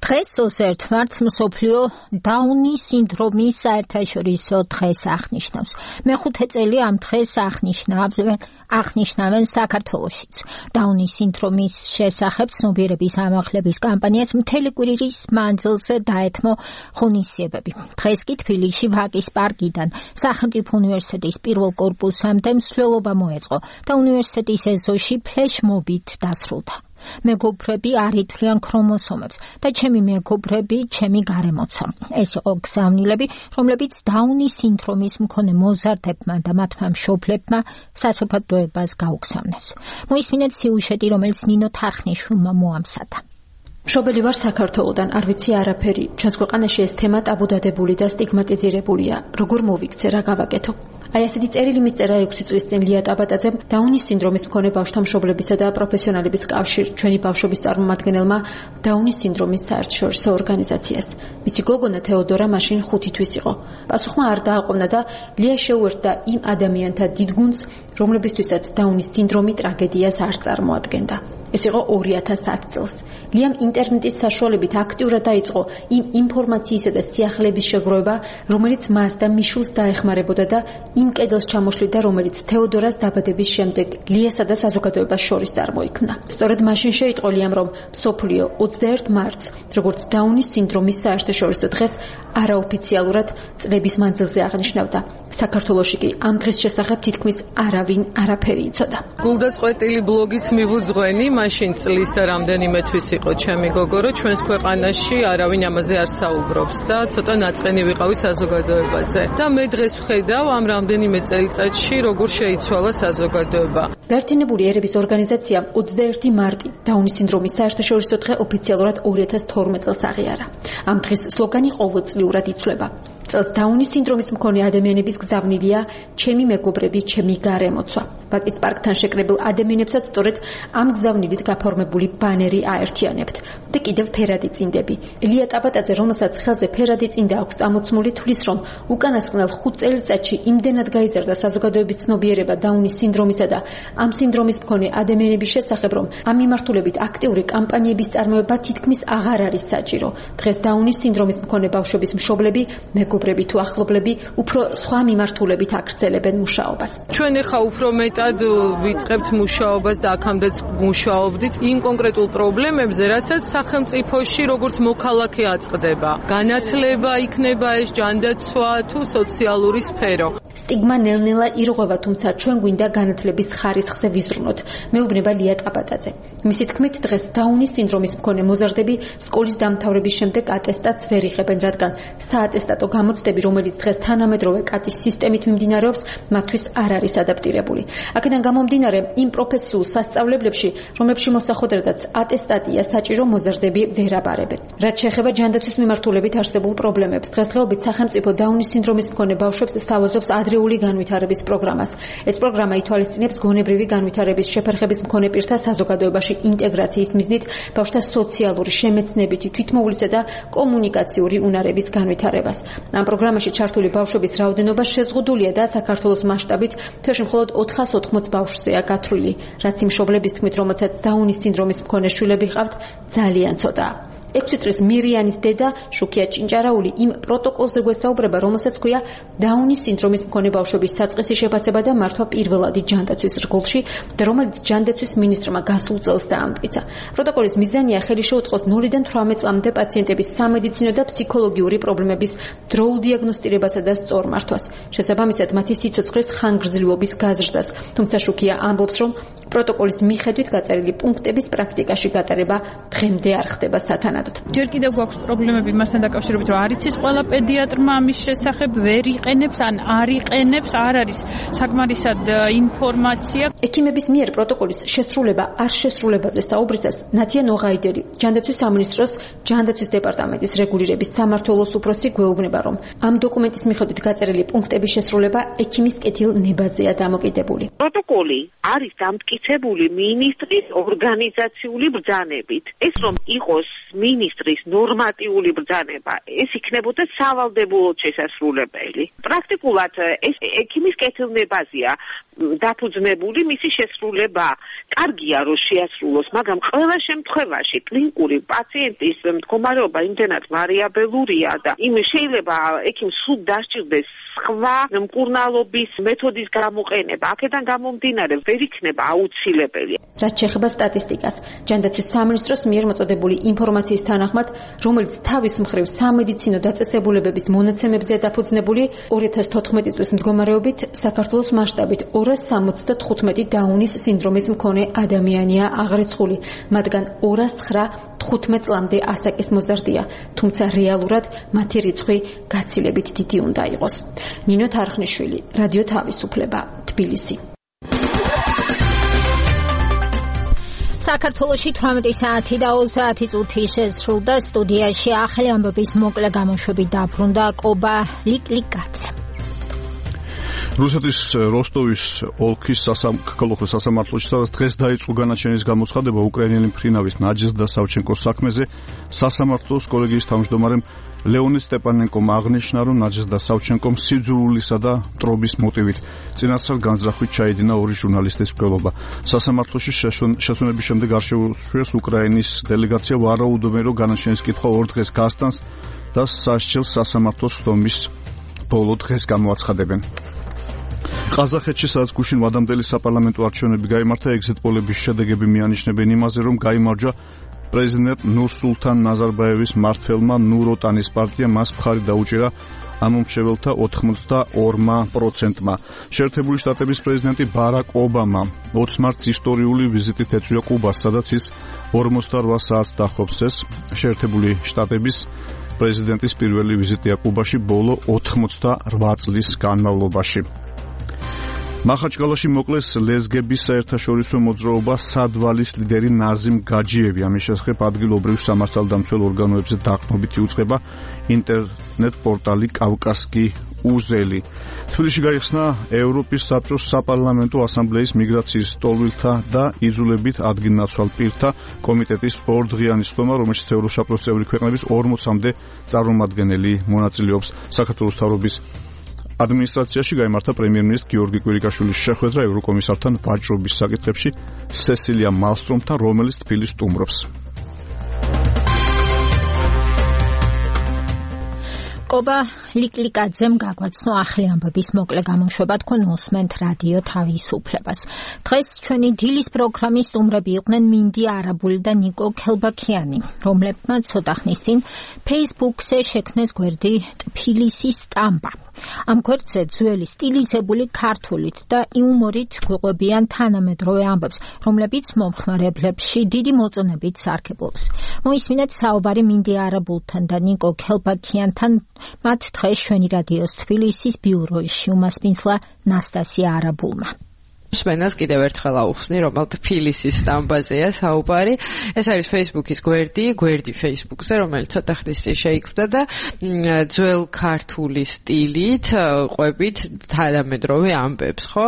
დღეს ოცდაერთ მარტს მსოფლიო დაუნის სინდრომის საერთაშორისო დღეს აღნიშნავს. მეხუთე წელი ამ დღეს აღნიშნავენ აღნიშნავენ საქართველოშიც. დაუნის სინდრომის შესახებ ცნობიერების ამაღლების კამპანიას მთელი კვირის მანძილზე დაეთმო ღონისძიებები. დღეს კი თბილისში ვაკის პარკიდან სახელმწიფო უნივერსიტეტის პირველ კორპუსამდე მსვლელობა მოეწყო და უნივერსიტეტის ეზოში ფლეშმობით დასრულდა. მეგობრები არ ითვლიან ქრომოსომებს და ჩემი მეგობრები ჩემი გარემოცვა. ეს იყო გზავნილები, რომლებიც დაუნის სინდრომის მქონე მოზარდებმა და მათმა მშობლებმა საზოგადოებას გაუგზავნეს. მოისმინეთ სიუჟეტი, რომელიც ნინო თარხნიშვილმა მოამზადა. მშობელი ვარ საქართველოდან, არ ვიცი არაფერი. ჩვენს ქვეყანაში ეს თემა ტაბუდადებული და სტიგმატიზირებულია. როგორ მოვიქცე, რა გავაკეთო? აი ასეთი წერილი მისწერა ექვსი წლის წინ ლია ტაბატაძემ დაუნის სინდრომის მქონე ბავშვთა მშობლებისა და პროფესიონალების კავშირ ჩვენი ბავშვების წარმომადგენელმა დაუნის სინდრომის საერთაშორისო ორგანიზაციას. მისი გოგონა თეოდორა მაშინ ხუთი თვის იყო. პასუხმა არ დააყოვნა და ლია შეუერთდა იმ ადამიანთა დიდ გუნდს, რომლებისთვისაც დაუნის სინდრომი ტრაგედიას არ წარმოადგენდა. ეს იყო ორი ათას ათი წელს. ლიამ ინტერნეტის საშუალებით აქტიურად დაიწყო იმ ინფორმაციისა და სიახლეების შეგროვება, რომელიც მას და მიშულს დაეხმარებოდა და იმ კედელს ჩამოშლიდა, რომელიც თეოდორას დაბადების შემდეგ ლიასა და საზოგადოებას შორის წარმოიქმნა. სწორედ მაშინ შეიტყო ლიამ, რომ მსოფლიო ოცდაერთ მარტს, როგორც დაუნის სინდრომის საერთაშორისო დღეს, არაოფიციალურად წლების მანძილზე აღნიშნავდა. საქართველოში კი ამ დღის შესახებ თითქმის არავინ არაფერი იცოდა. გულდაწყვეტილი ბლოგიც მივუძღვენი, მაშინ წლის და რამდენიმე თვის იყო ჩემი გოგო, რომ ჩვენს ქვეყანაში არავინ ამაზე არ საუბრობს და ცოტა ნაწყენი ვიყავი საზოგადოებაზე. და მე დღეს ვხედავ ამ რამდენიმე წელიწადში როგორ შეიცვალა საზოგადოება. გაერთიანებული ერების ორგანიზაციამ ოცდაერთი მარტი დაუნის სინდრომის საერთაშორისო დღე ოფიციალურად ორი ათას თორმეტ წელს აღიარა. ამ დღის სლოგანი ყოველწლიურად იცვლება. წელს დაუნის სინდრომის მქონე ადამიანების გზავნილია ჩემი მეგობრები, ჩემი გარემოცვა. ვაკის პარკთან შეკრებილ ადამიანებსაც სწორედ ამ გზავნილით გაფორმებული ბანერი აერთიანებთ და კიდევ ფერადი წინდები. ლია ტაბატაძე, რომელსაც ხელზე ფერადი წინდა აქვს წამოცმული, თვლის, რომ უკანასკნელ ხუთ წელიწადში იმდენად გაიზარდა საზოგადოების ცნობიერება დაუნის სინდრომისა და ამ სინდრომის მქონე ადამიანების შესახებ, რომ ამ მიმართულებით აქტიური კამპანიების წარმოება თითქმის აღარ არის საჭირო. დღეს დაუნის სინდრომის მქონე ბავშვების მშობლები, მეგობრები თუ ახლობლები უფრო სხვა მიმართულებით აგრძელებენ მუშაობას. ჩვენ ახლა უფრო მეტად ვიწყებთ მუშაობას და აქამდეც მუშაობდით იმ კონკრეტულ პრობლემებზე, რასაც სახელმწიფოში როგორც მოქალაქე აწყდება. განათლება იქნება ეს, ჯანდაცვა თუ სოციალური სფერო. სტიგმა ნელ-ნელა ირღვევა, თუმცა ჩვენ გვინდა განათლების ხარისხზე ვიზრუნოთ. მეუბნება ლია ტაბატაძე. მისი თქმით, დღეს დაუნის სინდრომის მქონე მოზარდები სკოლის დამთავრების შემდეგ ატესტატს ვერ იღებენ, რადგან საატესტატო გამოცდები, რომელიც დღეს თანამედროვე კატის სისტემით მიმდინარეობს, მათთვის არ არის ადაპტირებული. აქედან გამომდინარე, იმ პროფესიულ სასწავლებლებში, რომლებში მოსახოდრედაც ატესტატია საჭირო, მოზარდები ვერ აბარებენ. რაც შეეხება ჯანდაცვის მიმართულებით არსებულ პრობლემებს, დღესდღეობით სახელმწიფო დაუნის სინდრომის მქონე ბავშვებს სთავაზობს ადრეული განვითარების პროგრამას. ეს პროგრამა ითვალისწინებს გონებრივი განვითარების შეფერხების მქონე პირთა საზოგადოებაში ინტეგრაციის მიზნით ბავშვთა სოციალური, შემეცნებითი, თვითმოვლისა და კომუნიკაციური უნარების განვითარებას. ამ პროგრამაში ჩართული ბავშვების რაოდენობა შეზღუდულია და საქართველოს მასშტაბით თვეში მხოლოდ ოთხას ოთხმოც ბავშვზეა გათვლილი, რაც იმ მშობლების თქმით, რომელთაც დაუნის სინდრომის მქონე შვილები ჰყავთ, ძალიან ცოტაა. ექვსი წლის მირიანის დედა შუქია ჭინჭარაული იმ პროტოკოლზე გვესაუბრება, რომელსაც ქვია დაუნის სინდრომის მქონე ბავშვების საწყისი შეფასება და მართვა პირველადი ჯანდაცვის რგოლში და რომელიც ჯანდაცვის მინისტრმა გასულ წელს დაამტკიცა. პროტოკოლის მიზანია ხელი შეუწყოს ნულიდან თვრამეტ წლამდე პაციენტების სამედიცინო და ფსიქოლოგიური პრობლემების დროულ დიაგნოსტირებასა და სწორ მართვას. შესაბამისად, მათი სიცოცხლის ხანგრძლივობის გაზრდას. თუმცა შუქია ამბობს, რომ პროტოკოლის მიხედვით გაწერილი პუნქტების პრაქტიკაში გატარება დღემდე არ ხდება სათანადოდ. ჯერ კიდევ გვაქვს პრობლემები მასთან დაკავშირებით, რომ არ იცის ყველა პედიატრმა ამის შესახებ, ვერ იყენებს ან არ იყენებს, არ არის საკმარისად ინფორმაცია. ექიმების მიერ პროტოკოლის შესრულება არ შესრულებაზე საუბრისას ნათია ნოღაიდელი, ჯანდაცვის სამინისტროს ჯანდაცვის დეპარტამენტის რეგულირების სამმართველოს უფროსი გვეუბნება, რომ ამ დოკუმენტის მიხედვით გაწერილი პუნქტების შესრულება ექიმის კეთილ ნებაზეა დამოკიდებული. პროტოკოლი არის დამტკიცებული მოცემული მინისტრის ორგანიზაციული ბრძანებით. ეს რომ იყოს მინისტრის ნორმატიული ბრძანება, ეს იქნებოდა სავალდებულოდ შესასრულებელი. პრაქტიკულად ეს ექიმის კეთილნებაზეა დაფუძნებული მისი შესრულება. კარგია რომ შეასრულოს, მაგრამ ყველა შემთხვევაში კლინიკური პაციენტის მდგომარეობა იმდენად ვარიაბელურია და იმ შეიძლება ექიმს სულ დასჭირდეს სხვა მკურნალობის მეთოდის გამოყენება. აქედან გამომდინარე ვერ იქნება აუცილებელი. რაც შეეხება სტატისტიკას, ჯანდაცვის სამინისტროს მიერ მოწოდებული ინფორმაციის თანახმად, რომელიც თავის მხრივ სამედიცინო დაწესებულებების მონაცემებზე დაფუძნებული ორი ათას თოთხმეტი წლის მდგომარეობით საქართველოს მასშტაბით ორას სამოცდათხუთმეტი დაუნის სინდრომის მქონე ადამიანია აღრიცხული, მათგან ორას ცხრაათასთხუთმეტ წლამდე ასაკის მოზარდია, თუმცა რეალურად მათი რიცხვი გაცილებით დიდი უნდა იყოს. ნინო თარხნიშვილი, რადიო თავისუფლება, თბილისი. საქართველოში თვრამეტი საათი და ოცდაათი წუთი შესრულდა. სტუდიაში ახალი ამბების მოკლე გამოშვებით დაბრუნდა კობა ლიკლიკაძე. რუსეთის როსტოვის ოლქის სასამართლოს სასამართლოში სადაც დღეს დაიწყო განაჩენის გამოცხადება უკრაინელი მფრინავის ნაჯეზდა სავჩენკოს საქმეზე, სასამართლოს კოლეგიის თავმჯდომარემ ლეონიდ სტეპანენკომ აღნიშნა, რომ ნაჯეზდა სავჩენკომ სიძულვილისა და მტრობის მოტივით წინასწარ განზრახვით ჩაიდინა ორი ჟურნალისტის მკვლელობა. სასამართლოში შესვენების შემდეგ არ შეუშვეს უკრაინის დელეგაცია ვარაუდობენ, რომ განაჩენის კითხვა ორ დღეს გასტანს და სასჯელს სასამართლოს ხდომის ბოლო დღეს გამოაცხადებენ. ყაზახეთში სადაც გუშინ ვადამდელი საპარლამენტო არჩევნები გაიმართა, ეგზიტ პოლების შედეგები მიანიშნებენ იმაზე, რომ გაიმარჯვა პრეზიდენტ ნურსულთან ნაზარბაევის მმართველმა ნურ ოტანის პარტიამ, მას მხარი დაუჭირა ამომრჩეველთა ოცდაორ პროცენტმა. შეერთებული შტატების პრეზიდენტი ბარაკ ობამა ოცი მარტს ისტორიული ვიზიტით ეწვია კუბას, სადაც ის ორმოცდაორ საათს დახობს. ეს შეერთებული შტატების პრეზიდენტის პირველი ვიზიტია კუბაში ბოლო ოცდაორ წლის განმავლობაში. მახაჩკალაში მოკლეს ლეზგების საერთაშორისო მოძრაობა სადვალის ლიდერი ნაზიმ გაჯიევი. ამის შესახებ ადგილობრივ სამართალდამცველ ორგანოებზე დაყრდნობითი უწყება ინტერნეტ პორტალი კავკასკი უზელი. თბილისში გაიხსნა ევროპის საბჭოს საპარლამენტო ასამბლეის მიგრაციის ტოლვილთა და იძულებით ადგილნაცვალ პირთა კომიტეტის ორდღიანი სხდომა, რომელშიც ევროსაბჭოს წევრი ქვეყნების ორმოცამდე წარმომადგენელი მონაწილეობს. საქართველოს მთავრობის ადმინისტრაციაში გაიმართა პრემიერ-მინისტრის გიორგი კვირიკაშვილის შეხვედრა ევროკომისართან ვაჭრობის საკითხებში სესილია მალსტრომთან, რომელიც თბილისს სტუმრობს. კობა ლიკლიკაძემ გაგვაცნო ახალი ამბების მოკლე გამოშვება. თქვენ მოსმენთ რადიო თავისუფლებას. დღეს ჩვენი დილის პროგრამის სტუმრები იყვნენ მინდი არაბული და ნიკო ქელბაქიანი, რომლებმაც ცოტა ხნის წინ Facebook-ზე შექმნეს გვერდი ტფილისის სტამბა. ამ გვერდზე ძველი სტილიზებული ქართულით და იუმორით გვიყვებიან თანამედროვე ამბებს, რომლებიც მომხმარებლებში დიდი მოწონებით სარგებლობს. მოისმინეთ საუბარი მინდი არაბულთან და ნიკო ქელბაქიანთან. მათ დღეს ჩვენი რადიოს თბილისის ბიუროში უმასპინძლა ნასტასია არაბულმა. სვენას კიდევ ერთხელ აუხსნი, რომ თბილისის სტამბაზეა საუბარი. ეს არის Facebook-ის გვერდი, გვერდი Facebook-ზე, რომელიც ცოტა ხნის წინ შეიქმნა და ძველ ქართული სტილით ყვებით თანამედროვე ამბებს, ხო?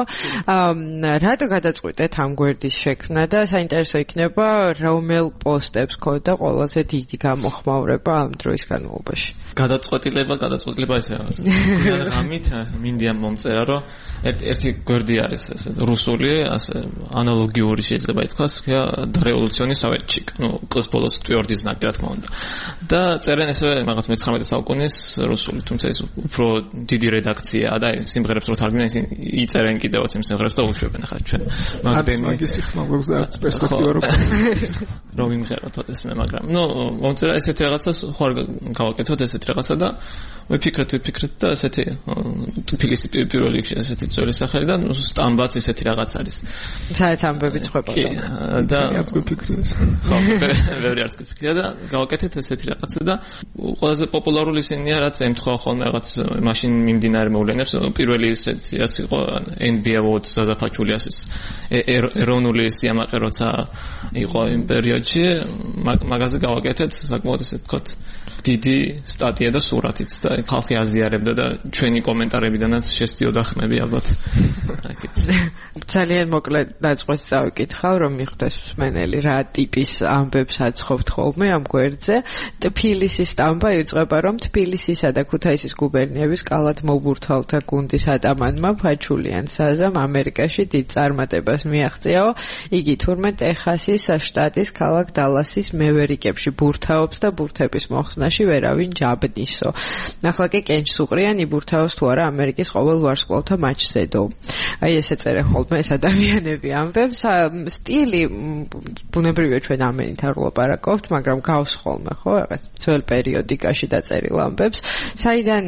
რატო გადაწყვიტეთ ამ გვერდის შექმნა და საინტერესო იქნება, რომელ პოსტებს ქონდა ყველაზე დიდი გამოხმაურება ამ დროის განმავლობაში? გადაწყვეტილება, გადაწყვეტილება ისე ღამით მინდია მომწერა, რომ ერთი ერთი გვერდი არის ესე რუსული, ასე ანალოგიური შეიძლება ითქვას, რევოლუციონი სავეთჩიკ, ну, კლას ბოლოს ტვიორდის ნაკი რა თქმა უნდა. და წერენ ესე რაღაც მეცხრამეტე საუკუნის რუსული, თუმცა ეს უფრო დიდი რედაქციაა და სიმღერებს რო თარგმნენ, ისინი იწერენ კიდევაც იმ სიმღერებს და უშვებენ ხა ჩვენ. მაგდენი მაგის ხმაურზე არც პერსპექტივა რო რომ იმღეროთ ესმე, მაგრამ ну, მომწერა ესეთი რაღაცას ხარ გავაკეთოთ ესეთი რაღაცა და ვიფიქრეთ, ვიფიქრეთ და ესეთი თბილისი პირველ რიგში ესეთი ძველი სახელი და ну, სტამბაც ესეთი რაღაც არის. საერთოდ ამბები წყვებოდა. და არც გვიფიქრეს. ხო, ბევრი არც გვიფიქრია და გავაკეთეთ ესეთი რაღაცა და ყველაზე პოპულარული ისინია, რაც ემთხვევა ხოლმე რაღაც მაშინ მიმდინარე მოვლენებს. პირველი ესეთი რაც იყო ენ ბი ey Awards ზაფაჩულიას ეს ეროვნული სიამაყე როცა იყო იმ პერიოდში, მაგაზე გავაკეთეთ საკმაოდ ესე ვთქვათ დიდი სტატია და სურათით და ხალხი აზიარებდა და ჩვენი კომენტარებიდანაც შესდიოდა ხმები ალბათ. ძალიან მოკლედ დაწყვეტს წავიკითხავ, რომ მიხვდეს მსმენელი რა ტიპის ამბებს აცხობთ ხოლმე ამ გვერდზე. თბილისის სტამბა იწყება, რომ თბილისისა და ქუთაისის გუბერნიების კალათ მობურთალთა გუნდის ატამანმა ფაჩულიან საზამ ამერიკაში დიდ წარმატებას მიაღწიაო. იგი თურმე ტეხასის შტატის ქალაქ დალასის მევერიკებში ბურთაობს და ბურთების მოხსნაში ვერავინ ჯაბნისო. ახლა კი კენჭს უყრიან იბურთაოს თუ არა ამერიკის ყოველ ვარსკვლავთა მატჩზე დო. აი ესე წერე ხოლმე ეს ადამიანები ამბებს. სტილი ბუნებრივია ჩვენ ამენით არ ვლაპარაკობთ, მაგრამ გავს ხოლმე ხო რაღაც ძველ პერიოდიკაში დაწერილ ამბებს. საიდან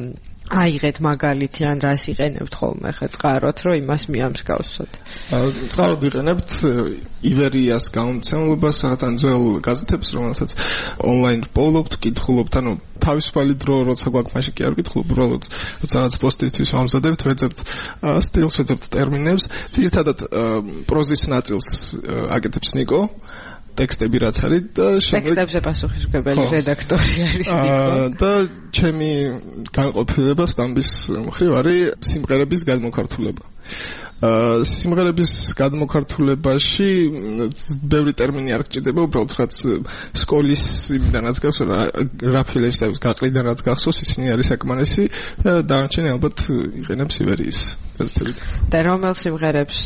აიღეთ მაგალითი ან რას იყენებთ ხოლმე ხა წყაროთ, რომ იმას მიამსგავსოთ. წყაროდ ვიყენებთ ივერიას გამომცემლობას, რაღაც ან ძველ გაზეთებს, რომელსაც ონლაინ პოულობთ, კითხულობთ, ანუ თავისუფალი დრო როცა გვაქვს, მაშინ კი არ ვკითხულობ, უბრალოდ როცა რაღაც პოსტისთვის ვამზადებთ, ვეძებთ სტილს, ვეძებთ ტერმინებს. ძირითადად პროზის ნაწილს აკეთებს ნიკო. ტექსტები რაც არის და ტექსტებზე პასუხისმგებელი რედაქტორი არის ნიკო. და ჩემი განყოფილება სტამბის მხრივ არის სიმღერების გადმოქართულება. სიმღერების გადმოქართულებაში ბევრი ტერმინი არ გჭირდება, უბრალოდ რაც სკოლის იმიდანაც გავს, რა ფილეშების გაყრიდან რაც გახსოვს, ისინი არის საკმარისი და დანარჩენი ალბათ იყენებს ივერიის გაზეთები. და რომელ სიმღერებს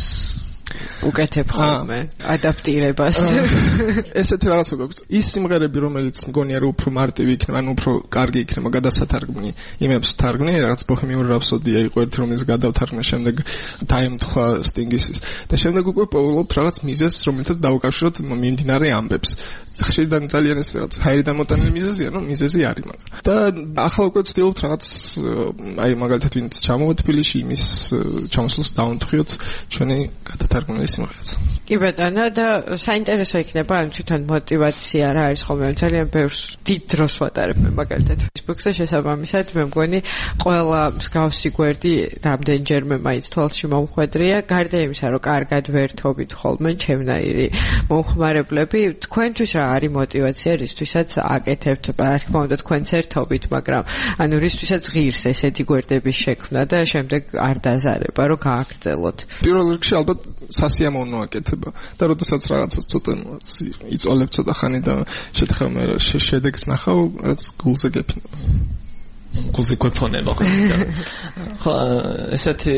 უკეთებ ხოლმე ადაპტირებას. ესეთი რაღაცა გვაქვს. ის სიმღერები, რომელიც მგონია რომ უფრო მარტივი იქნება, ანუ უფრო კარგი იქნება გადასათარგმნი, იმებს თარგმნი, რაღაც ბოჰემიური რავსოდია იყო ერთი, რომელიც გადავთარგმნე, შემდეგ დაემთხვა სტინგისის. და შემდეგ უკვე პოულობთ რაღაც მიზეზს, რომელთაც დავუკავშიროთ მიმდინარე ამბებს. ხშირად ძალიან ეს რაღაც ჰაერიდან მოტანილი მიზეზია, ну მიზეზი არის მაგრამ. და ახლა უკვე ვცდილობთ რაღაც აი მაგალითად ვინც ჩამოვა თბილისში, იმის ჩამოსვლას დავამტყიოთ ჩვენი გადათარგმნილი სიმღერაც. კი ბატონო, და საინტერესო იქნება ამ თვითონ мотиваცია რა არის ხოლმე, ძალიან ბევრს დიდ დროს ვატარებ მე მაგალითად Facebook-ზე შესაბამისად, მე მგონი ყველა მსგავსი გვერდი რამდენჯერმე მაინც თვალში მომხვედრია, გარდა იმისა, რომ კარგად ვერთობით ხოლმე ჩემნაირი მომხმარებლები, თქვენთვის რა არის мотиваცია, რისთვისაც აკეთებთ, რა თქმა უნდა თქვენც ერთობით, მაგრამ ანუ რისთვისაც ღირს ესეთი გვერდების შექმნა და შემდეგ არ დაზარება, რომ გააგრძელოთ. პირველ რიგში ალბათ სასიამოვნო აკეთება და როდესაც რაღაცას ცოტა იწოლებ ცოტა ხანი და შეთხარ მე შედეგს ნახავ, რაც გულზე გეფინება. გულზე გვეფონება ხო? ხო, ესეთი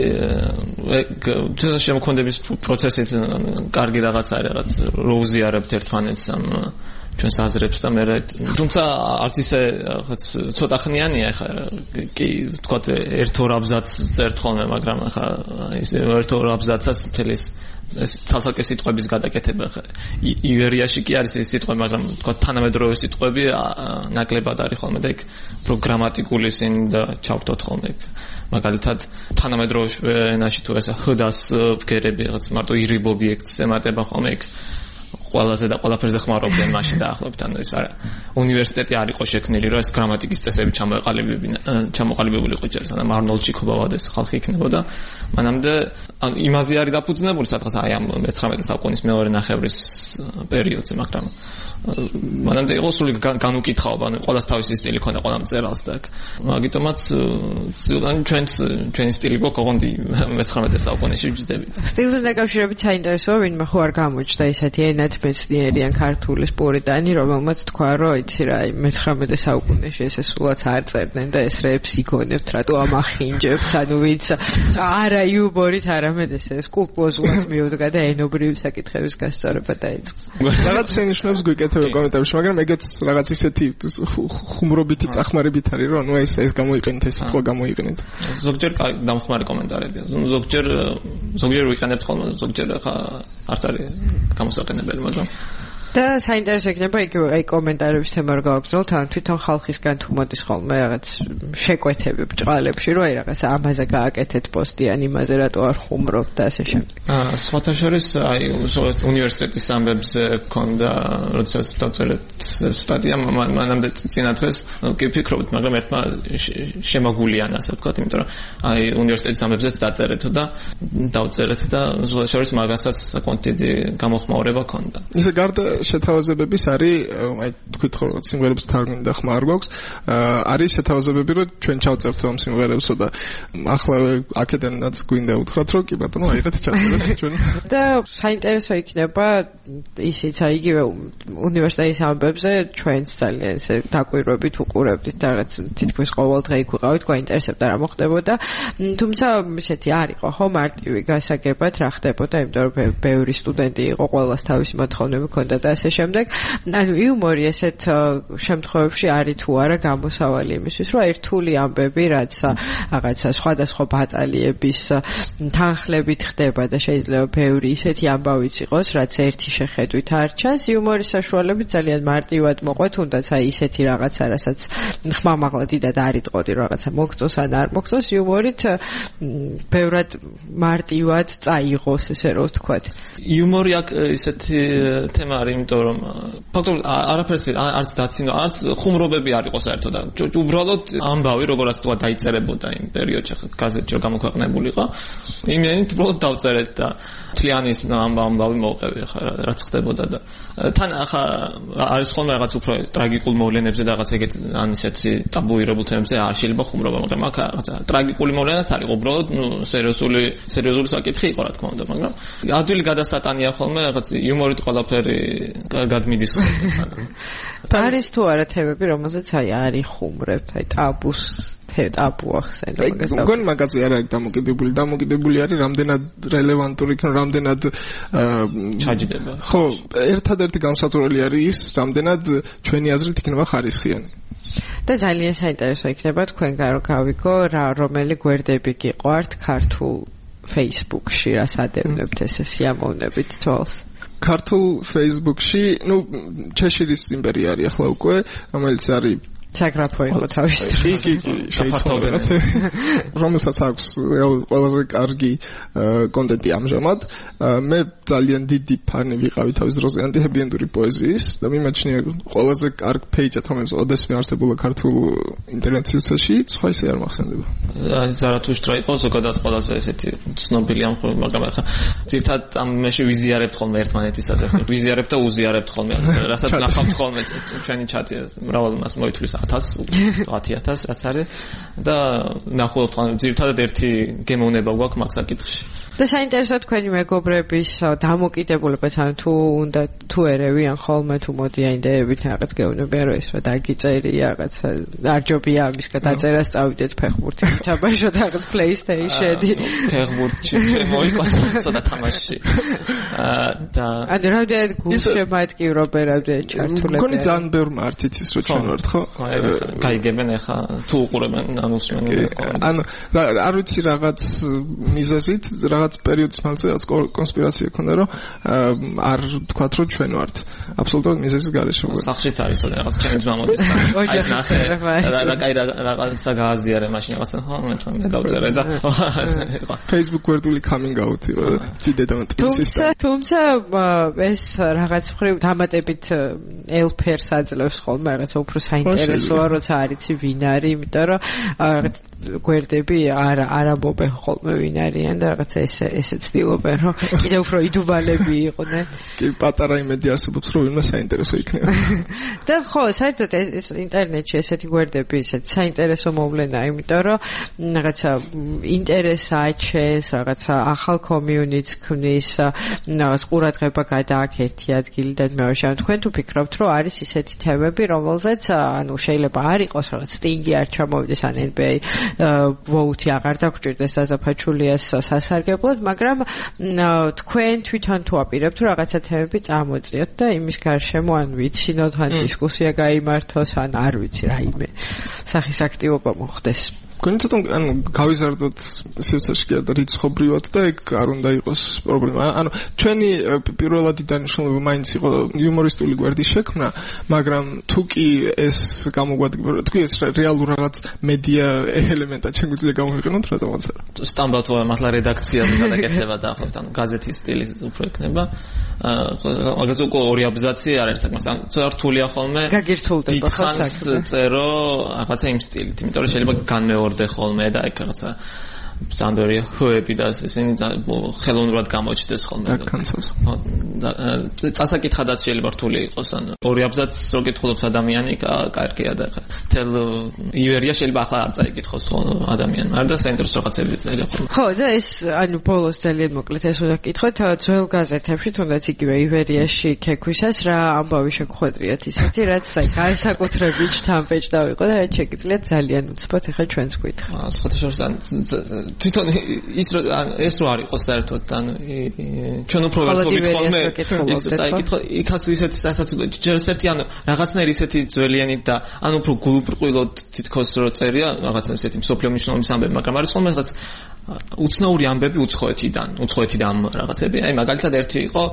შემოქმედების პროცესით კარგი რაღაც არის, რაღაც რო უზიარებთ ერთმანეთს ამ ჩვენს აზრებს და მე თუმცა არც ისე ხაც ცოტა ხნიანია ხა კი თქვა ერთ ორ აბზაცს წერთ ხოლმე, მაგრამ ხა ის ერთ ორ აბზაცსაც მთლის ეს ცალსაკე სიტყვების გადაკეთება ხა ივერიაში კი არის ეს სიტყვები, მაგრამ თქვა თანამედროვე სიტყვები ნაკლებად არის ხოლმე და იქ პროგრამატიკული სინ და ჩავხტოთ ხოლმე მაგალითად თანამედროვე ენაში თუ ესა ჰ-დას ბგერები რაღაც მარტო ირიბ ობიექტს ემატება ხოლმე იქ ყველაზე და ყველაფერზე ხმარობდნენ მაშინ დაახლოებით, ანუ ეს არა უნივერსიტეტი არ იყო შექმნილი, რომ ეს გრამატიკის წესები ჩამოეყალიბებინა, ჩამოყალიბებულიყო ჯერ, სანამ არნოლდ ჩიქობავადეს ხალხი იქნებოდა. მანამდე ან იმაზე არის დაფუძნებული სადღაც აი ამ მეცხრამეტე საუკუნის მეორე ნახევრის პერიოდზე, მაგრამ მანამდე იყო სული განუკითხაობა, ანუ ყველას თავისი სტილი ქონდა ყველა მწერალს და მაგიტომაც ზოგადად ჩვენ ჩვენი სტილი გვაქვს ოღონდ მეცხრამეტე საუკუნეში ვჯდებით. სტილზე დაკავშირებით საინტერესოა, ვინმე ხო არ გამოჩნდა ისეთი ენათ მეცნიერი ან ქართულის პურიტანი, რომელმაც თქვა, რომ იცი რა, მეცხრამეტე საუკუნეში ესე სულაც არ წერდნენ და ეს რეებს იგონებთ, რატო ამახინჯებთ, ანუ ვინც არა იუბორით, არამედ ესე სკულპტურულად მიუდგა და ენობრივი საკითხების გასწორება დაიწყო. რაღაც შენიშვნებს გვიკეთებ კომენტარებში, მაგრამ ეგეც რაღაც ისეთი ხუმრობითი წახმარებით არის, რომ ნუ ეს ეს გამოიყენეთ, ეს სიტყვა გამოიყენეთ. ზოგჯერ დამხმარე კომენტარებია. ზოგჯერ ზოგჯერ ვიყენებთ ხოლმე, ზოგჯერ ხა არც არის გამოსაყენებელი, მაგრამ და საინტერესო იქნება იქ აი კომენტარების თემა რო გავაგრძელოთ, ან თვითონ ხალხისგან თუ მოდის ხოლმე რაღაც შეკვეთები ბჭყალებში, რომ აი რაღაც ამაზე გააკეთეთ პოსტი, ან იმაზე რატო არ ხუმრობთ და ასე შემდეგ. აა, სხვათა შორის აი უნივერსიტეტის ამბებზე გქონდა, როდესაც დავწერეთ სტატია, მანამდე წინა დღეს კი ვფიქრობთ, მაგრამ ერთმა შემაგულიან, ასე ვთქვათ, იმიტომ რომ აი უნივერსიტეტის ამბებზეც დაწერეთ და დავწერეთ და სხვათა შორის მაგასაც საკმაოდ დიდი გამოხმაურება ჰქონდა. ისე გარდა შეთავაზებების არის აი თქვით ხო რაღაც სიმღერებს თარგმნი და ხმა არ გვაქვს არის შეთავაზებები რომ ჩვენ ჩავწერთ ამ სიმღერებსო და ახლა აქედანაც გვინდა უთხრათ რომ კი ბატონო აიღეთ ჩავწერეთ ჩვენ და საინტერესო იქნება ისიც აი იგივე უნივერსიტეტის ამბებზე ჩვენც ძალიან ესე დაკვირვებით უყურებდით და რაღაც თითქმის ყოველდღე იქ ვიყავით გვაინტერესებდა რა მოხდებოდა თუმცა ისეთი არ იყო ხო მარტივი გასაგებად რა ხდებოდა იმიტომ რომ ბევრი სტუდენტი იყო ყველას თავისი მოთხოვნები ჰქონდა და ასე შემდეგ ანუ იუმორი ესეთ შემთხვევებში არის თუ არა გამოსავალი იმისთვის რომ ერთული ამბები რაც რაღაცა სხვადასხვა ბატალიების თანხლებით ხდება და შეიძლება ბევრი ისეთი ამბავიც იყოს რაც ერთი შეხედვით არ ჩანს იუმორის საშუალებით ძალიან მარტივად მოყვე თუნდაც აი ისეთი რაღაცა რასაც ხმამაღლა დიდად არ იტყოდი რაღაცა მოგწოს ან არ მოგწოს იუმორით ბევრად მარტივად წაიღოს ესე რომ ვთქვათ იუმორი აქ ისეთი თემა არის იმიტომ რომ ფაქტობრივად არაფერს არც დაცინო არც ხუმრობები არ იყო საერთოდ უბრალოდ ამბავი როგორაც თქვა დაიწერებოდა იმ პერიოდში გაზეთში რომ გამოქვეყნებულიყო იმენით უბრალოდ დავწერეთ და თლიანის ამბავი მოვყევი ხა რაც ხდებოდა და თან ახლა არის ხოლმე რაღაც უფრო ტრაგიკულ მოვლენებზე და რაღაც ეგეთ ან ისეთი ტაბუირებულ თემებზე არ შეიძლება ხუმრობა მაგრამ აქ რაღაცა ტრაგიკული მოვლენაც არის უბრალოდ ნუ სერიოზული სერიოზული საკითხი იყო რა თქმა უნდა მაგრამ ადვილი გადასატანია ხოლმე რაღაც იუმორით ყველაფერი გადმიდის არის თუ არა თემები რომელზეც აი არის ხუმრებთ აი ტაბუს ტაბუ ახსენე მაგას მგონი მაგაზე არ არის დამოკიდებული დამოკიდებული არის რამდენად რელევანტური იქნება რამდენად ჩაჯდება ხო ერთადერთი გამსაწვრელი არის ის რამდენად ჩვენი აზრით იქნება ხარისხიანი და ძალიან საინტერესო იქნება თქვენგან რომ გავიგო რა რომელი გვერდები გიყვართ ქართულ Facebook-ში რას ადევნებთ ესე სიამოვნებით თვალს ქართულ Facebook-ში ნუ ჩეშირის იმპერია არის ახლა უკვე რომელიც არის საგრაფო იყო თავის კი კი კი შეიძლება რომელსაც აქვს ყველაზე კარგი კონტენტი ამჟამად მე ძალიან დიდი ფანი ვიყავი თავის დროზე ანტიჰეპი-ენდური პოეზიის და მიმაჩნია ყველაზე კარგ პეიჯად რომელიც ოდესმე არსებულა ქართულ ინტერნეტ სივრცეში სხვა ისე არ მახსენდება ზარათუშტრა იყო ზოგადად ყველაზე ესეთი ცნობილი ამ ხოლმე მაგრამ ახლა ძირთად ამ მეში ვიზიარებთ ხოლმე ერთმანეთისას ახლა ვიზიარებთ და უზიარებთ ხოლმე რასაც ნახავთ ხოლმე ჩვენი ჩატი მრავალ მას მოითვლის ათას ათი ათას რაც არის და ნახულობთ ხოლმე ძირთადად ერთი გემოვნება გვაქვს მაგ საკითხში და საინტერესო თქვენი მეგობრების დამოკიდებულებაც ან თუ უნდა თუ ერევიან ხოლმე თუ მოდიან იდეებით რაღაც გეუბნებიან რომ ეს რა დაგიწერია რაღაც არჯობია ამის გადაწერას წავიდეთ ფეხბურთი ჩაბაშოთ რაღაც PlayStation-ი ფეხბურთში შემოიყვანს ცოტა თამაში და ანუ რამდენად გულშემატკივრობენ რამდენად ჩართულები მგონი ძალიან ბევრ მარტიც ის რო ჩვენ ვართ ხო გაიგებენ ახლა თუ უყურებენ ანუსმენ ანუ არ ვიცი რაღაც მიზეზით რაღაც პერიოდის მანძილზე რაც კონსპირაცია ქონდა რომ არ თქვათ რომ ჩვენ ვართ აბსოლუტურად მიზეზის გარეშე უკვე სახშიც არის ცოტა რაღაც ჩემი ძმა მოდის აი ნახე რა კაი რაღაცა გააზიარე მაშინ რაღაცა ხო მე თვითონ დავწერე და Facebook გვერდული coming out იყო ციდე და თუმცა თუმცა ეს რაღაც მხრივ დამატებით ელფერს აძლევს ხოლმე რაღაცა უფრო საინტერესოა როცა არიცი ვინ არის იმიტომ რომ გვერდები არ არ ამბობენ ხოლმე ვინ არიან და რაღაცა ესე ესე ცდილობენ რომ კიდევ უფრო იდუბალები იყვნენ კი პატარა იმედი არსებობს რომ ვინმე საინტერესო იქნება და ხო საერთოდ ეს ინტერნეტში ესეთი გვერდები ესეთ საინტერესო მოვლენაა იმიტომ რომ რაღაცა ინტერესს აჩენს რაღაცა ახალ კომიუნიტს ქმნის რაღაც ყურადღება გადააქვს ერთი ადგილი და მეორე შემო თქვენ თუ ფიქრობთ რომ არის ისეთი თემები რომელზეც ანუ შეიძლება არ იყოს რაღაც სტინგი არ ჩამოვიდეს ან ენ ბი ეი ვოუთი აღარ დაგჭირდეს საზაფაჩულიას სასარგებლოდ მაგრამ თქვენ თვითონ თუ აპირებთ რომ რაღაცა თემები წამოწიოთ და იმის გარშემო ან ვიცინოთ ან დისკუსია გაიმართოს ან არ ვიცი რაიმე სახის აქტივობა მოხდეს გონი თვითონ ანუ გავიზარდოთ სივრცეში კი არა რიცხობრივად და ეგ არ უნდა იყოს პრობლემა. ანუ ჩვენი პირველადი დანიშნულება მაინც იყო იუმორისტული გვერდის შექმნა, მაგრამ თუ კი ეს გამოგვადგება, თუ ეს რეალურ რაღაც მედია ელემენტად შეგვიძლია გამოვიყენოთ, რატომაც არა. სტანდარტ მართლა რედაქციაზე გადაკეთება დაახლოებით, ანუ გაზეთის სტილი უფრო ექნება. მაგას უკვე ორი აბზაცი არ არის საკმაოდ. ანუ ცოტა ხოლმე გაგირცულდება ხო საქმე. წერო რაღაცა იმ სტილით, იმიტომ რომ შეიძლება განმეორდე ხოლმე და ეგ რაღაცა ზანდორი ჰოები და ესენი ხელოვნურად გამოჩნდეს ხოლმე. და კანცელს. წასაკითხადაც შეიძლება რთული იყოს, ან ორი აბზაცს რო კითხულობს ადამიანი, კარგია და თელ ივერია შეიძლება ახლა არ წაიკითხოს ადამიანმა. არ და საინტერესო რაღაცები წერია ხოლმე. ხო, და ეს ანუ ბოლოს ძალიან მოკლედ ეს უნდა კითხოთ, ძველ გაზეთებში თუნდაც იგივე ივერიაში ქექვისას რა ამბავი შეგხვედრიათ ისეთი, რაც აი განსაკუთრებით შთამბეჭდა ვიყო და რაც შეგიძლიათ ძალიან უცბად ახლა ჩვენს გითხრა. სხვათა შორის თვითონ ის ეს რო არ იყოს საერთოდ ანუ ჩვენ უფრო ვერთობით ხოლმე ის წაიკითხო იქაც ისეთი სასაცილო ჯერ ერთი ანუ რაღაცნაირი ისეთი ძველიანი და ანუ უფრო გულუბრყვილოდ თითქოს რო წერია რაღაცა ისეთი მსოფლიო მნიშვნელობის ამბები მაგრამ არის ხოლმე რაღაც უცნაური ამბები უცხოეთიდან უცხოეთიდან რაღაცები აი მაგალითად ერთი იყო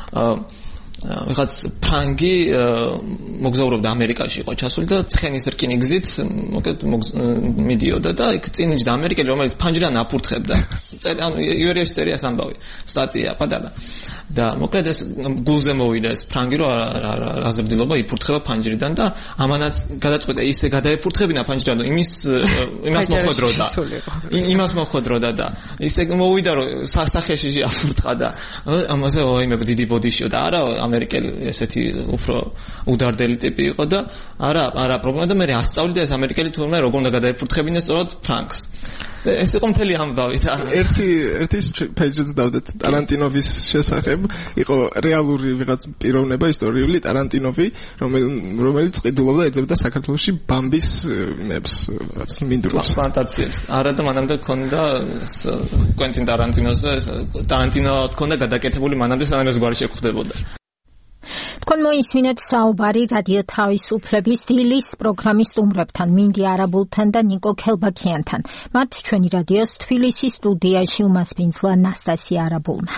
ვიღაც ფრანგი მოგზაურობდა ამერიკაში იყო ჩასული და ცხენის რკინიგზით მოკეთ მიდიოდა და იქ წინიჭდა ამერიკელი რომელიც ფანჯრიდან აფურთხებდა ანუ ივერიაში წერია ეს ამბავი სტატია პატარა და მოკლედ ეს გულზე მოვიდა ეს ფრანგი რომ რაზრდილობა იფურთხება ფანჯრიდან და ამანაც გადაწყვეტა ისე გადაეფურთხებინა ფანჯრიდან იმის იმას მოხვედროდა იმას მოხვედროდა და ისე მოვიდა რომ სასახეში აფურთხა და ამაზე ოიმებ დიდი ბოდიშიო და არა ამერიკელი ესეთი უფრო უდარდელი ტიპი იყო და არა არა პრობლემა და მე ასწავლიდა ეს ამერიკელი თურმე როგორ უნდა გადაეფურთხებინა სწორად ფრანკს ეს იყო მთელი ამბავი და ერთი ერთი პეიჯიც დავდეთ ტარანტინოვის შესახებ იყო რეალური ვიღაც პიროვნება ისტორიული ტარანტინოვი რომელიც ყიდულობდა ეძებდა საქართველოში ბამბის იმებს რაც მინდვრებს ფანტაზიებს არა და მანამდე ქონდა კვენტინ ტარანტინოზე ტარანტინო ქონდა გადაკეთებული მანამდე სანამ ეს გვარი შეხვდებოდა თქვენ მოისმინეთ საუბარი რადიო თავისუფლების დილის პროგრამის სტუმრებთან მინდი არაბულთან და ნიკო ქელბაქიანთან მათ ჩვენი რადიოს თბილისის სტუდიაში უმასპინძლა ნასტასია არაბულმა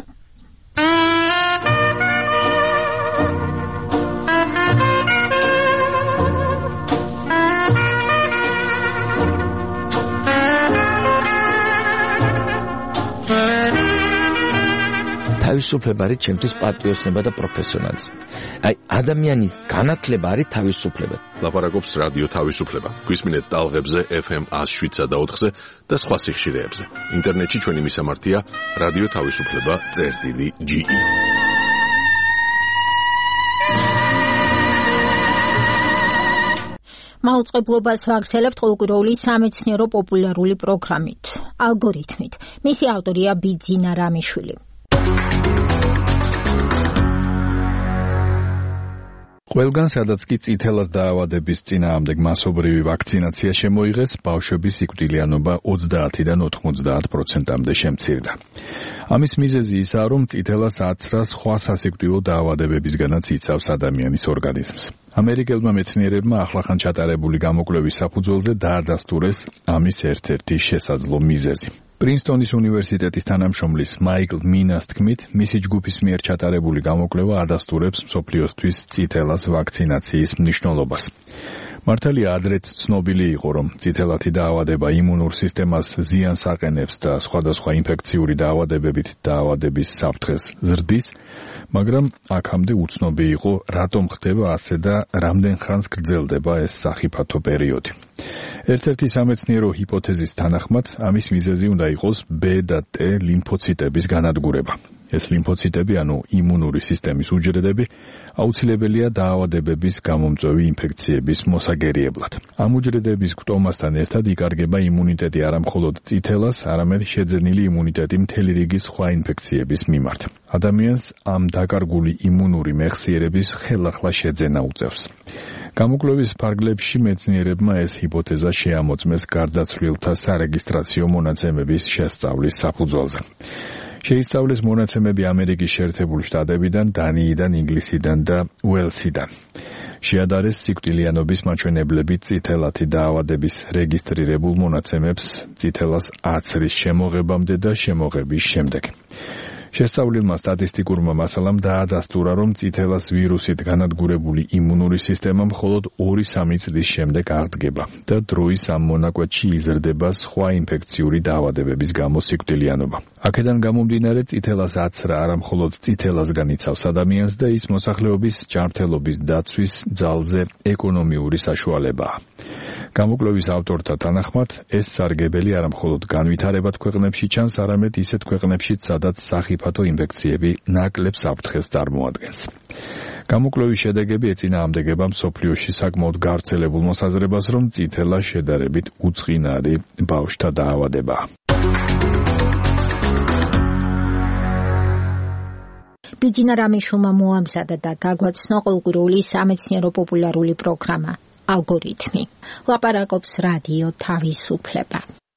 თავისუფლება არის ჩემთვის პატრიოტიზმი და პროფესიონალიზმი. აი ადამიანის განათლება არის თავისუფლება. ლაპარაკობს რადიო თავისუფლება. გვისმინეთ ტალღებზე ეფ ემ one oh seven და four და სხვა სიხშირეებზე. ინტერნეტში ჩვენი მისამართია რადიო თავისუფლება წერტილი ჯი ი. მაუწყებლობას ვაგრძელებთ ყოველკვირეული სამეცნიერო პოპულარული პროგრამით, ალგორითმით. მისი ავტორია ბიძინა რამიშვილი. ყველგან სადაც კი წითელას დაავადების წინააღმდეგ მასობრივი ვაქცინაცია შემოიღეს, ბავშვების სიკვდილიანობა ოცდაათიდან ოთხმოცდაათ პროცენტამდე შემცირდა. ამის მიზეზი ისაა, რომ წითელას აცრა სხვა სასიკვდილო დაავადებებისგანაც იცავს ადამიანის ორგანიზმს. ამერიკელმა მეცნიერებმა ახლახან ჩატარებული გამოკვლევის საფუძველზე დაადასტურეს ამის ერთ-ერთი შესაძლო მიზეზი. პრინსტონის უნივერსიტეტის თანამშრომლის მაიკლ მინას თქმით, მისი ჯგუფის მიერ ჩატარებული გამოკვლევა ადასტურებს მსოფლიოსთვის წითელას ვაქცინაციის მნიშვნელობას. მართალია ადრეც ცნობილი იყო, რომ წითელათი დაავადება იმუნურ სისტემას ზიანს აყენებს და სხვადასხვა ინფექციური დაავადებებით დაავადების საფრთხეს ზრდის, მაგრამ აქამდე უცნობი იყო, რატომ ხდება ასე და რამდენ ხანს გრძელდება ეს სახიფათო პერიოდი. ერთ-ერთი სამეცნიერო ჰიპოთეზის თანახმად, ამის მიზეზი უნდა იყოს B და T ლიმფოციტების განადგურება. ეს ლიმფოციტები, ანუ იმუნური სისტემის უჯრედები, აუცილებელია დაავადებების გამომწვევი ინფექციების მოსაგერიებლად. ამ უჯრედების გვტომასთან ერთად იკარგება იმუნიტეტი არა მხოლოდ წითელას, არამედ შეძენილი იმუნიტეტი მთელი რიგი სხვა ინფექციების მიმართ. ადამიანს ამ დაკარგული იმუნური მეხსიერების ხელახლა შეძენა უწევს. გამოკვლევის ფარგლებში მეცნიერებმა ეს ჰიპოთეზა შეამოწმეს გარდაცვლილთა სარეგისტრაციო მონაცემების შესწავლის საფუძველზე. შეისწავლეს მონაცემები ამერიკის შეერთებულ შტატებიდან, დანიიდან, ინგლისიდან და უელსიდან. შეადარეს სიკვდილიანობის მაჩვენებლები წითელათი დაავადების რეგისტრირებულ მონაცემებს წითელას აცრის შემოღებამდე და შემოღების შემდეგ. შესწავლილმა სტატისტიკურმა მასალამ დაადასტურა, რომ წითელას ვირუსით განადგურებული იმუნური სისტემა მხოლოდ ორი-სამი წლის შემდეგ აღდგება და დროის ამ მონაკვეთში იზრდება სხვა ინფექციური დაავადებების გამო სიკვდილიანობა. აქედან გამომდინარე, წითელას აცრა არა მხოლოდ წითელასგან იცავს ადამიანს და ის მოსახლეობის ჯანმრთელობის დაცვის ძალზე ეკონომიური საშუალებაა. გამოკვლევის ავტორთა თანახმად, ეს სარგებელი არა მხოლოდ განვითარებად ქვეყნებში ჩანს, არამედ ისეთ ქვეყნებშიც, სადაც სახიფათო ინფექციები ნაკლებ საფრთხეს წარმოადგენს. გამოკვლევის შედეგები ეწინააღმდეგება მსოფლიოში საკმაოდ გავრცელებულ მოსაზრებას, რომ წითელა შედარებით უწყინარი ბავშვთა დაავადებაა. ბიძინა რამიშულმა მოამზადა და გაგვაცნო ყოველკვირეული სამეცნიერო პოპულარული პროგრამა ალგორითმი. ლაპარაკობს რადიო თავისუფლება.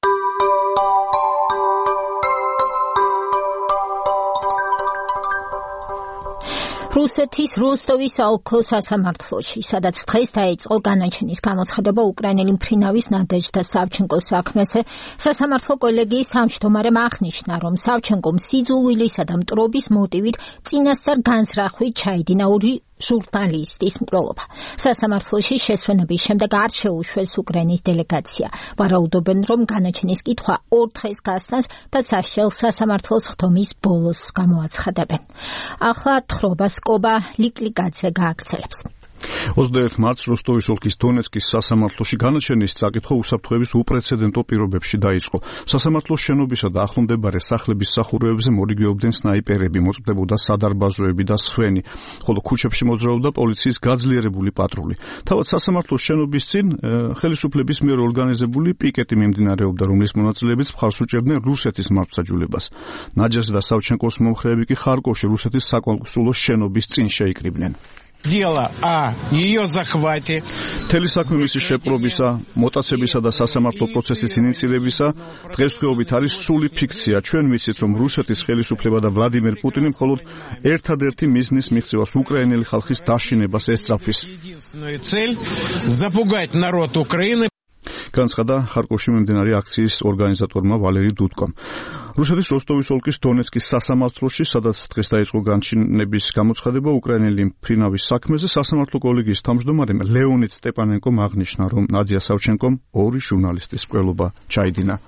რუსეთის როსტოვის ოლქოს სასამართლოში, სადაც დღეს დაიწყო განაჩენის გამოცხადება უკრაინელი მფრინავის ნადეჟდა სავჩენკოს საქმეზე, სასამართლო კოლეგიის თავმჯდომარემ აღნიშნა, რომ სავჩენკომ სიძულვილისა და მტრობის მოტივით წინასწარ განზრახვით ჩაიდინა ორი ჟურნალისტის მკვლელობა. სასამართლოში შესვენების შემდეგ არ შეუშვეს უკრაინის დელეგაცია. ვარაუდობენ, რომ განაჩენის კითხვა ორ დღეს გასცნას და სასჯელს სასამართლოს ხდომის ბოლოს გამოაცხადებენ. ახლა თხრობას კობა ლიკლიკაძე გააგრძელებს. ოცდაერთი მარტს როსტოვის ოლქის დონეცკის სასამართლოში განაჩენის საკითხვა უსაფრთხოების უპრეცედენტო პირობებში დაიწყო. სასამართლოს შენობისა და ახლომდებარე სახლების სახურავებზე მორიგეობდნენ სნაიპერები, მოწყდებოდა სადარბაზოები და სხვენი, ხოლო ქუჩებში მოძრაობდა პოლიციის გაძლიერებული პატრული. თავად სასამართლოს შენობის წინ ხელისუფლების მიერ ორგანიზებული პიკეტი მიმდინარეობდა, რომლის მონაწილეებიც მხარს უჭერდნენ რუსეთის მართლმსაჯულებას. ნაჯეს და სავჩენკოს მომხრეები კი ხარკოვში რუსეთის საკონსულოს შენობის წინ შეიკრიბნენ. Дело о ее захвате. Მთელი საქმე მისი შეპყრობისა, მოტაცებისა და სასამართლო პროცესის ინიციირებისა დღესდღეობით არის სრული ფიქცია. ჩვენ ვიცით, რომ რუსეთის ხელისუფლება და ვლადიმერ პუტინი მხოლოდ ერთადერთი მიზნის მიღწევას უკრაინელი ხალხის დაშინებას ესწრაფვის. Единственную цель запугать народ Украины. განცხადა ხარკოვში მიმდინარე აქციის ორგანიზატორმა ვალერი დუდკომ. რუსეთის როსტოვის ოლქის დონეცკის სასამართლოში, სადაც დღეს დაიწყო განჩინების გამოცხადება უკრაინელი მფრინავის საქმეზე, სასამართლო კოლეგიის თავმჯდომარემ ლეონიდ სტეპანენკომ აღნიშნა, რომ ნადია სავჩენკომ ორი ჟურნალისტის მკვლელობა ჩაიდინა.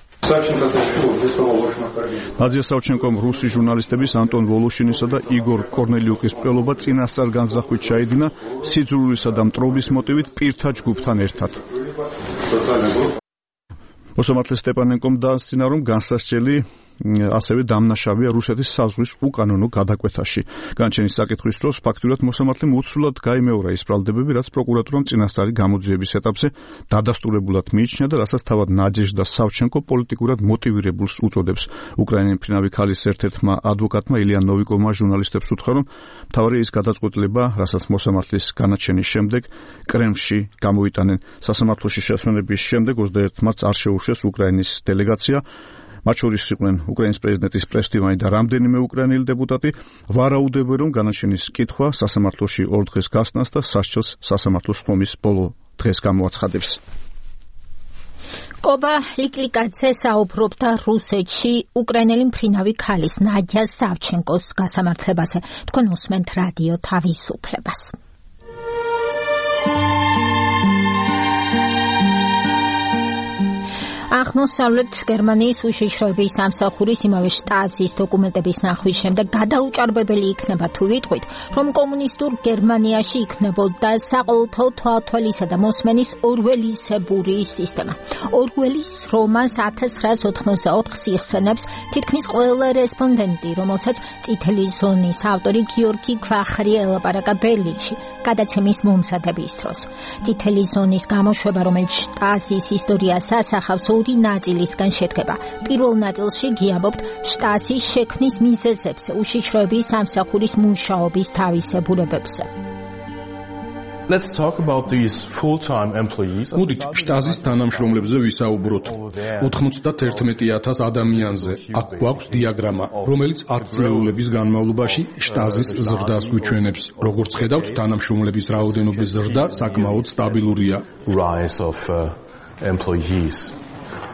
ნადია სავჩენკომ რუსი ჟურნალისტების ანტონ ვოლოშინისა და იგორ კორნელიუკის მკვლელობა წინასწარ განზრახვით ჩაიდინა სიძულვილისა და მტრობის მოტივით პირთა ჯგუფთან ერთად. მოსამართლე სტეპანენკომ დაასწინა, რომ განსასჯელი ასევე დამნაშავეა რუსეთის საზღვრის უკანონო გადაკვეთაში. განჩენის საკითხვის დროს ფაქტურად მოსამართლემ უცვლად გაიმეორა ის ბრალდებები, რაც პროკურატურამ წინასწარი გამოძიების ეტაპზე დადასტურებულად მიიჩნია და რასაც თავად ნაჯეჟდა სავჩენკო პოლიტიკურად მოტივირებულს უწოდებს. უკრაინელი მფრინავი ქალის ერთ-ერთმა ადვოკატმა ილია ნოვიკოვმა ჟურნალისტებს უთხრა, რომ მთავარია ის გადაწყვეტილება, რასაც მოსამართლის განაჩენის შემდეგ კრემლში გამოიტანენ. სასამართლოში შესვენების შემდეგ ოცდაერთი მარტს არ შეუშვეს უკრაინის დელეგაცია. მათ შორის იყვნენ უკრაინის პრეზიდენტის პრესდივანი და რამდენიმე უკრაინელი დეპუტატი. ვარაუდობენ, რომ განაჩენის კითხვა სასამართლოში ორ დღეს გასცნას და სასჯელს სასამართლოს ხდომის ბოლო დღეს გამოაცხადებს. კობა ლიკლიკაძე საუბრობდა რუსეთში უკრაინელი მფრინავი ქალის ნადია სავჩენკოს გასამართლებაზე. თქვენ უსმენთ რადიო თავისუფლებას. აღმოსავლეთ გერმანიის უშიშროების სამსახურის იმავე შტაზის დოკუმენტების ნახვის შემდეგ გადაუჭარბებელი იქნება თუ ვიტყვით, რომ კომუნისტურ გერმანიაში იქნებოდა საყოველთაო თვალთვალისა და მოსმენის ორველისებური სისტემა. ორველის რომანს ათას ცხრაას ოთხმოცდაოთხს იხსენებს თითქმის ყველა რესპონდენტი, რომელსაც წითელი ზონის ავტორი გიორგი ქვახრი ელაპარაკა ბერლინში გადაცემის მომზადების დროს. წითელი ზონის გამოშვება, რომელიც შტაზის ისტორიას ასახავს, ორი ნაწილისგან შედგება. პირველ ნაწილში გიამბობთ შტაზის შექმნის მიზეზებზე, უშიშროების სამსახურის მუშაობის თავისებურებებზე. Let's talk about these full-time employees. მოდით შტაზის თანამშრომლებზე ვისაუბროთ. ოცდაათი ათას ადამიანზე. აქ გვაქვს დიაგრამა, რომელიც ათწლეულების განმავლობაში შტაზის ზრდას გვიჩვენებს. როგორც ხედავთ, თანამშრომლების რაოდენობის ზრდა საკმაოდ სტაბილურია. Rise of uh, employees.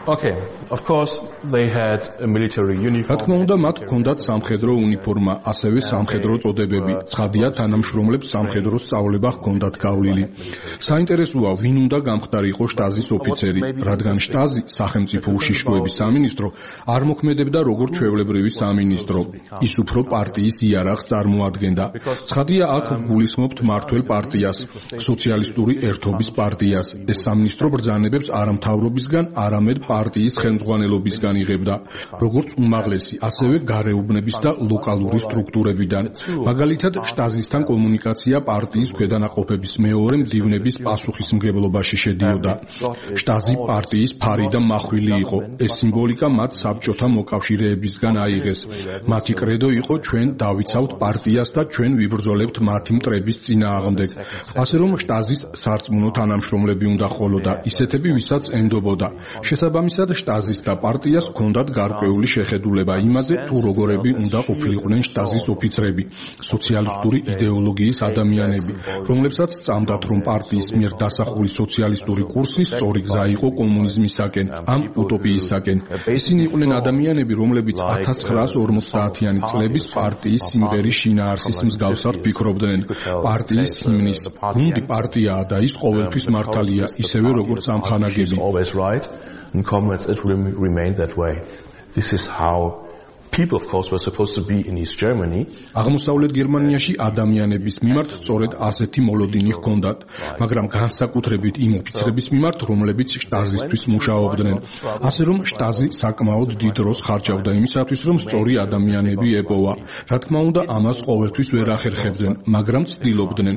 Okay, of course they had a military uniform. რა თქმა უნდა, მათ ჰქონდათ სამხედრო უნიფორმა, ასევე სამხედრო წოდებები. ცხადია, თანამშრომლებს სამხედრო სწავლება ჰქონდათ გავლილი. საინტერესოა, ვინ უნდა გამხდარიყო შტაზის ოფიცერი, რადგან შტაზი სახელმწიფო უშიშროების სამინისტრო არ მოქმედებდა როგორც ჩვეულებრივი სამინისტრო. ის უფრო პარტიის იარაღს წარმოადგენდა. ცხადია, აქ გულისხმობთ მართველ პარტიას, სოციალისტური ერთობის პარტიას. ეს სამინისტრო ბრძანებებს არა მთავრობისგან, არამედ პარტიის ხელმძღვანელობისგან იღებდა, როგორც უმაღლესი, ასევე გარეუბნების და ლოკალური სტრუქტურებიდან. მაგალითად, შტაზისთან კომუნიკაცია პარტიის ქვედანაყოფების მეორე მდივნების პასუხისმგებლობაში შედიოდა. შტაზი პარტიის ფარი და მახვილი იყო. ეს სიმბოლიკა მათ საბჭოთა მოკავშირეებისგან აიღეს. მათი კრედო იყო ჩვენ დავიცავთ პარტიას და ჩვენ ვიბრძოლებთ მათი მტრების წინააღმდეგ. ასე რომ შტაზის სარწმუნო თანამშრომლები უნდა ჰყოლოდა, ისეთები, ვისაც ენდობოდა. შესაბამისად, შტაზის და პარტიას ჰქონდათ გარკვეული შეხედულება იმაზე, თუ როგორები უნდა ყოფილიყვნენ შტაზის ოფიცრები, სოციალისტური იდეოლოგიის ადამიანები, რომლებსაც სწამდათ, რომ პარტიის მიერ დასახული სოციალისტური კურსი სწორი გზა იყო კომუნიზმისაკენ, ამ უტოპიისაკენ. ისინი იყვნენ ადამიანები, რომლებიც ათას ცხრაას ორმოცდაათიანი წლების პარტიის სიმღერის შინაარსის მსგავსად ფიქრობდნენ. პარტიის ჰიმნის გუნდი პარტიაა და ის ყოველთვის მართალია, ისევე როგორც ამხანაგები. And comrades, it will remain that way. This is how people, of course, were supposed to be in East Germany. აღმოსავლეთ გერმანიაში ადამიანების მიმართ სწორედ ასეთი მოლოდინი ჰქონდათ, მაგრამ განსაკუთრებით იმ ოფიცრების მიმართ, რომლებიც შტაზისთვის მუშაობდნენ. ასე რომ შტაზი საკმაოდ დიდ დროს ხარჯავდა იმისათვის, რომ სწორი ადამიანები ეპოვა. რა თქმა უნდა, ამას ყოველთვის ვერ ახერხებდნენ, მაგრამ ცდილობდნენ.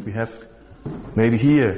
Maybe here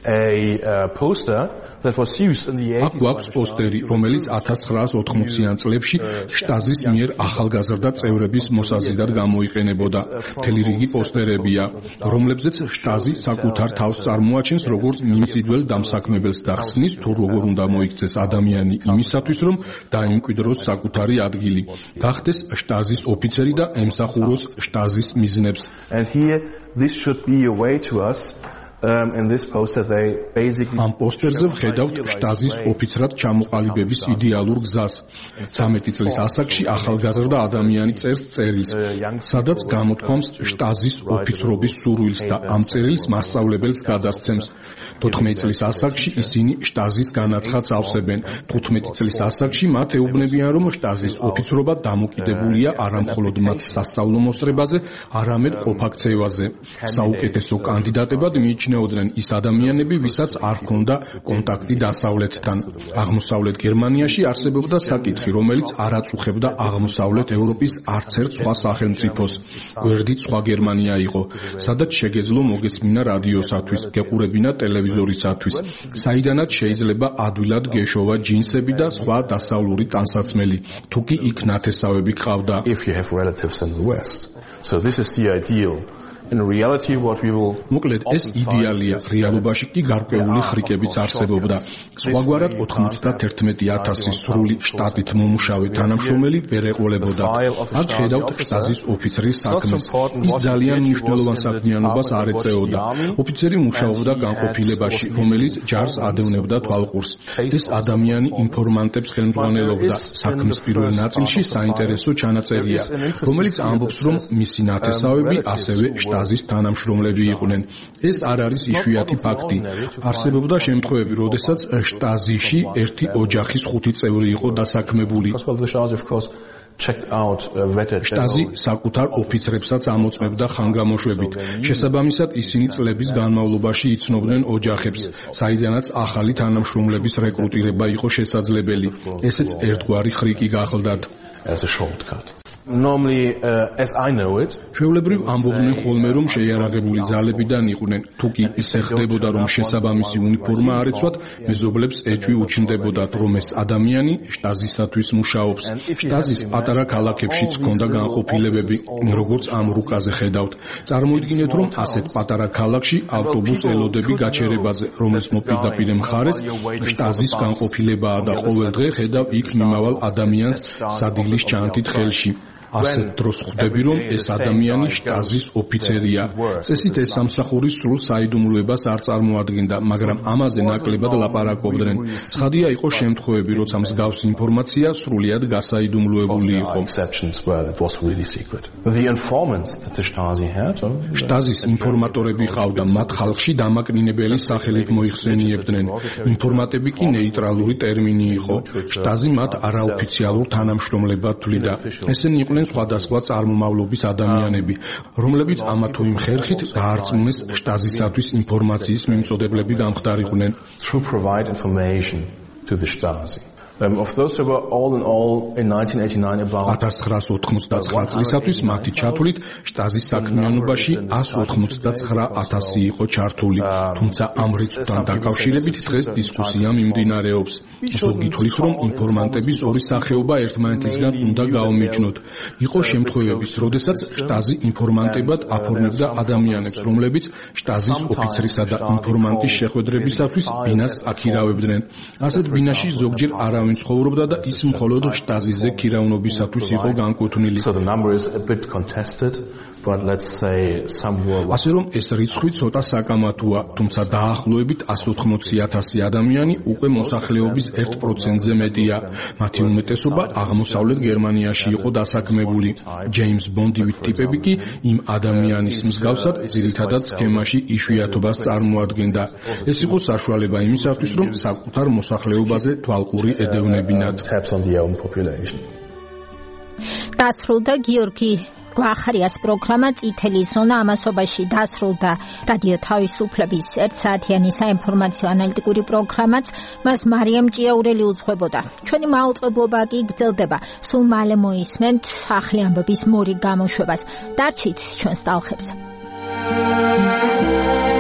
a uh, poster that was used in the eighties. აქვს პოსტერი, რომელიც ათას ცხრაას ოთხმოციან წლებში შტაზის მიერ ახალგაზრდა წევრების მოსაზიდად გამოიყენებოდა. მთელი რიგი პოსტერებია, რომლებზეც შტაზი საკუთარ თავს წარმოაჩენს როგორც მიმზიდველ დამსაქმებელს და ხსნის, თუ როგორ უნდა მოიქცეს ადამიანი იმისათვის, რომ დაიმკვიდროს საკუთარი ადგილი, გახდეს შტაზის ოფიცერი და ემსახუროს შტაზის მიზნებს. And here this should be a way to us. Um, in this poster they basically ამ პოსტერზე ვხედავთ შტაზის ოფიცრად ჩამოყალიბების იდეალურ გზას. ცამეტი წლის ასაკში ახალგაზრდა ადამიანი წერს წერილს, სადაც გამოთქვამს შტაზის ოფიცრობის სურვილს და ამ წერილს მასწავლებელს გადასცემს. თოთხმეტი წლის ასაკში ისინი შტაზის განაცხადს ავსებენ. თხუთმეტი წლის ასაკში მათ ეუბნებიან, რომ შტაზის ოფიცრობა დამოკიდებულია არა მხოლოდ მათ სასწავლო მოსწრებაზე, არამედ ყოფაქცევაზე. საუკეთესო კანდიდატებად მიიჩნეოდნენ ის ადამიანები, ვისაც არ ჰქონდა კონტაქტი დასავლეთთან. აღმოსავლეთ გერმანიაში არსებობდა საკითხი, რომელიც არ აწუხებდა აღმოსავლეთ ევროპის არც ერთ სხვა სახელმწიფოს. გვერდით სხვა გერმანია იყო, სადაც შეგეძლო მოგესმინა რადიოსათვის, გეყურებინა ტელევიზორისათვის, საიდანაც შეიძლება ადვილად გეშოვა ჯინსები და სხვა დასავლური ტანსაცმელი, თუ კი იქ ნათესავები გყავდა. If you have relatives in the West. So this is the ideal. In reality what we will მოკლედ ეს იდეალია, რეალობაში კი გარკვეული ხრიკებიც არსებობდა. სხვაგვარად ოთხმოცდაათერთმეტი ათასი სრული შტატით მომუშავე თანამშრომელი ვერ ეყოლებოდა. აქ ხედავთ შტაზის ოფიცრის საქმეს. ის ძალიან მნიშვნელოვან საქმიანობას არ ეწეოდა. ოფიცერი მუშაობდა განყოფილებაში, რომელიც ჯარს ადევნებდა თვალყურს. ეს ადამიანი ინფორმანტებს ხელმძღვანელობდა. საქმის პირველ ნაწილში საინტერესო ჩანაწერია, რომელიც ამბობს, რომ მისი ნათესავები ასევე შტაზის თანამშრომლები იყვნენ. ეს არ არის იშვიათი ფაქტი. არსებობდა შემთხვევები, როდესაც შტაზიში ერთი ოჯახის ხუთი წევრი იყო დასაქმებული. შტაზი საკუთარ ოფიცრებსაც ამოწმებდა ხანგამოშვებით. შესაბამისად, ისინი წლების განმავლობაში იცნობდნენ ოჯახებს, საიდანაც ახალი თანამშრომლების რეკრუტირება იყო შესაძლებელი. ესეც ერთგვარი ხრიკი გახლდათ. As a shortcut. Normally, uh, as I know it, ჩვეულებრივ ამბობდნენ ხოლმე, რომ შეიარაღებული ძალებიდან იყვნენ. თუ კი ისე ხდებოდა, რომ შესაბამისი უნიფორმა არ ეცვათ, მეზობლებს ეჭვი უჩნდებოდათ, რომ ეს ადამიანი შტაზისათვის მუშაობს. შტაზის პატარა ქალაქებშიც ჰქონდა განყოფილებები, როგორც ამ რუკაზე ხედავთ. წარმოიდგინეთ, რომ ასეთ პატარა ქალაქში ავტობუს ელოდები გაჩერებაზე, რომელიც მოპირდაპირ მხარეს შტაზის განყოფილებაა და ყოველ დღე ხედავ იქ მიმავალ ადამიანს სადილის ჩანთით ხელში. ასეთ დროს ხვდები, რომ ეს ადამიანი შტაზის ოფიცერია. წესით ეს სამსახური სრულ საიდუმლოებას არ წარმოადგენდა, მაგრამ ამაზე ნაკლებად ლაპარაკობდნენ. ცხადია იყო შემთხვევები, როცა მსგავს ინფორმაცია სრულიად გასაიდუმლოებული იყო. შტაზის ინფორმატორები ყავდა, მათ ხალხში დამაკნინებელი სახელით მოიხსენიებდნენ. ინფორმატები კი ნეიტრალური ტერმინი იყო. შტაზი მათ არაოფიციალურ თანამშრომლებად თვლიდა. ესენი იყვნენ სხვადასხვა წარმომავლობის ადამიანები, რომლებიც ამა თუ იმ ხერხით დაარწმუნეს შტაზისათვის ინფორმაციის მიმწოდებლები გამხდარიყვნენ. Um, of those who were all in all in nineteen eighty-nine about ათას ცხრაას ოთხმოცდაცხრა წლისათვის მათი ჩათვლით შტაზის საქმიანობაში ათას ოცდათხმეტ ათასი იყო ჩართული, თუმცა ამ რიცხვთან დაკავშირებით დღეს დისკუსია მიმდინარეობს. ზოგი თვლის, რომ ინფორმანტების ორი სახეობა ერთმანეთისგან უნდა გაომიჯნოთ. იყო შემთხვევების, როდესაც შტაზი ინფორმანტებად აფორმებდა ადამიანებს, რომლებიც შტაზის ოფიცრისა და ინფორმანტის შეხვედრებისათვის ბინას აქირავებდნენ. ასეთ ბინაში ზოგჯერ არა ვინ ცხოვრობდა და ის მხოლოდ შტაზიზე ქირავნობისათვის იყო განკუთვნილი. So the number is a bit contested, but let's say some were ასე რომ ეს რიცხვი ცოტა საკამათოა, თუმცა დაახლოებით εκατს ოცდაოთხი ათასი ადამიანი უკვე მოსახლეობის ერთ პროცენტზე მეტია. მათი უმეტესობა აღმოსავლეთ გერმანიაში იყო დასაქმებული. ჯეიმს ბონდივით ტიპები კი იმ ადამიანის მსგავსად ძირითადად სქემაში იშვიათობას წარმოადგენდა. ეს იყო საშუალება იმისათვის, რომ საკუთარ მოსახლეობაზე თვალყური ედევნებინათ. დასრულდა გიორგი გვახარიას პროგრამა წითელი ზონა, ამასობაში დასრულდა რადიო თავისუფლების ერთსაათიანი საინფორმაციო ანალიტიკური პროგრამაც, მას მარიამ ჭიაურელი უძღვებოდა. ჩვენი მაუწყებლობა კი გრძელდება. სულ მალე მოისმენთ ახალი ამბების მორი გამოშვებას. დარჩით ჩვენს ტალხებზე.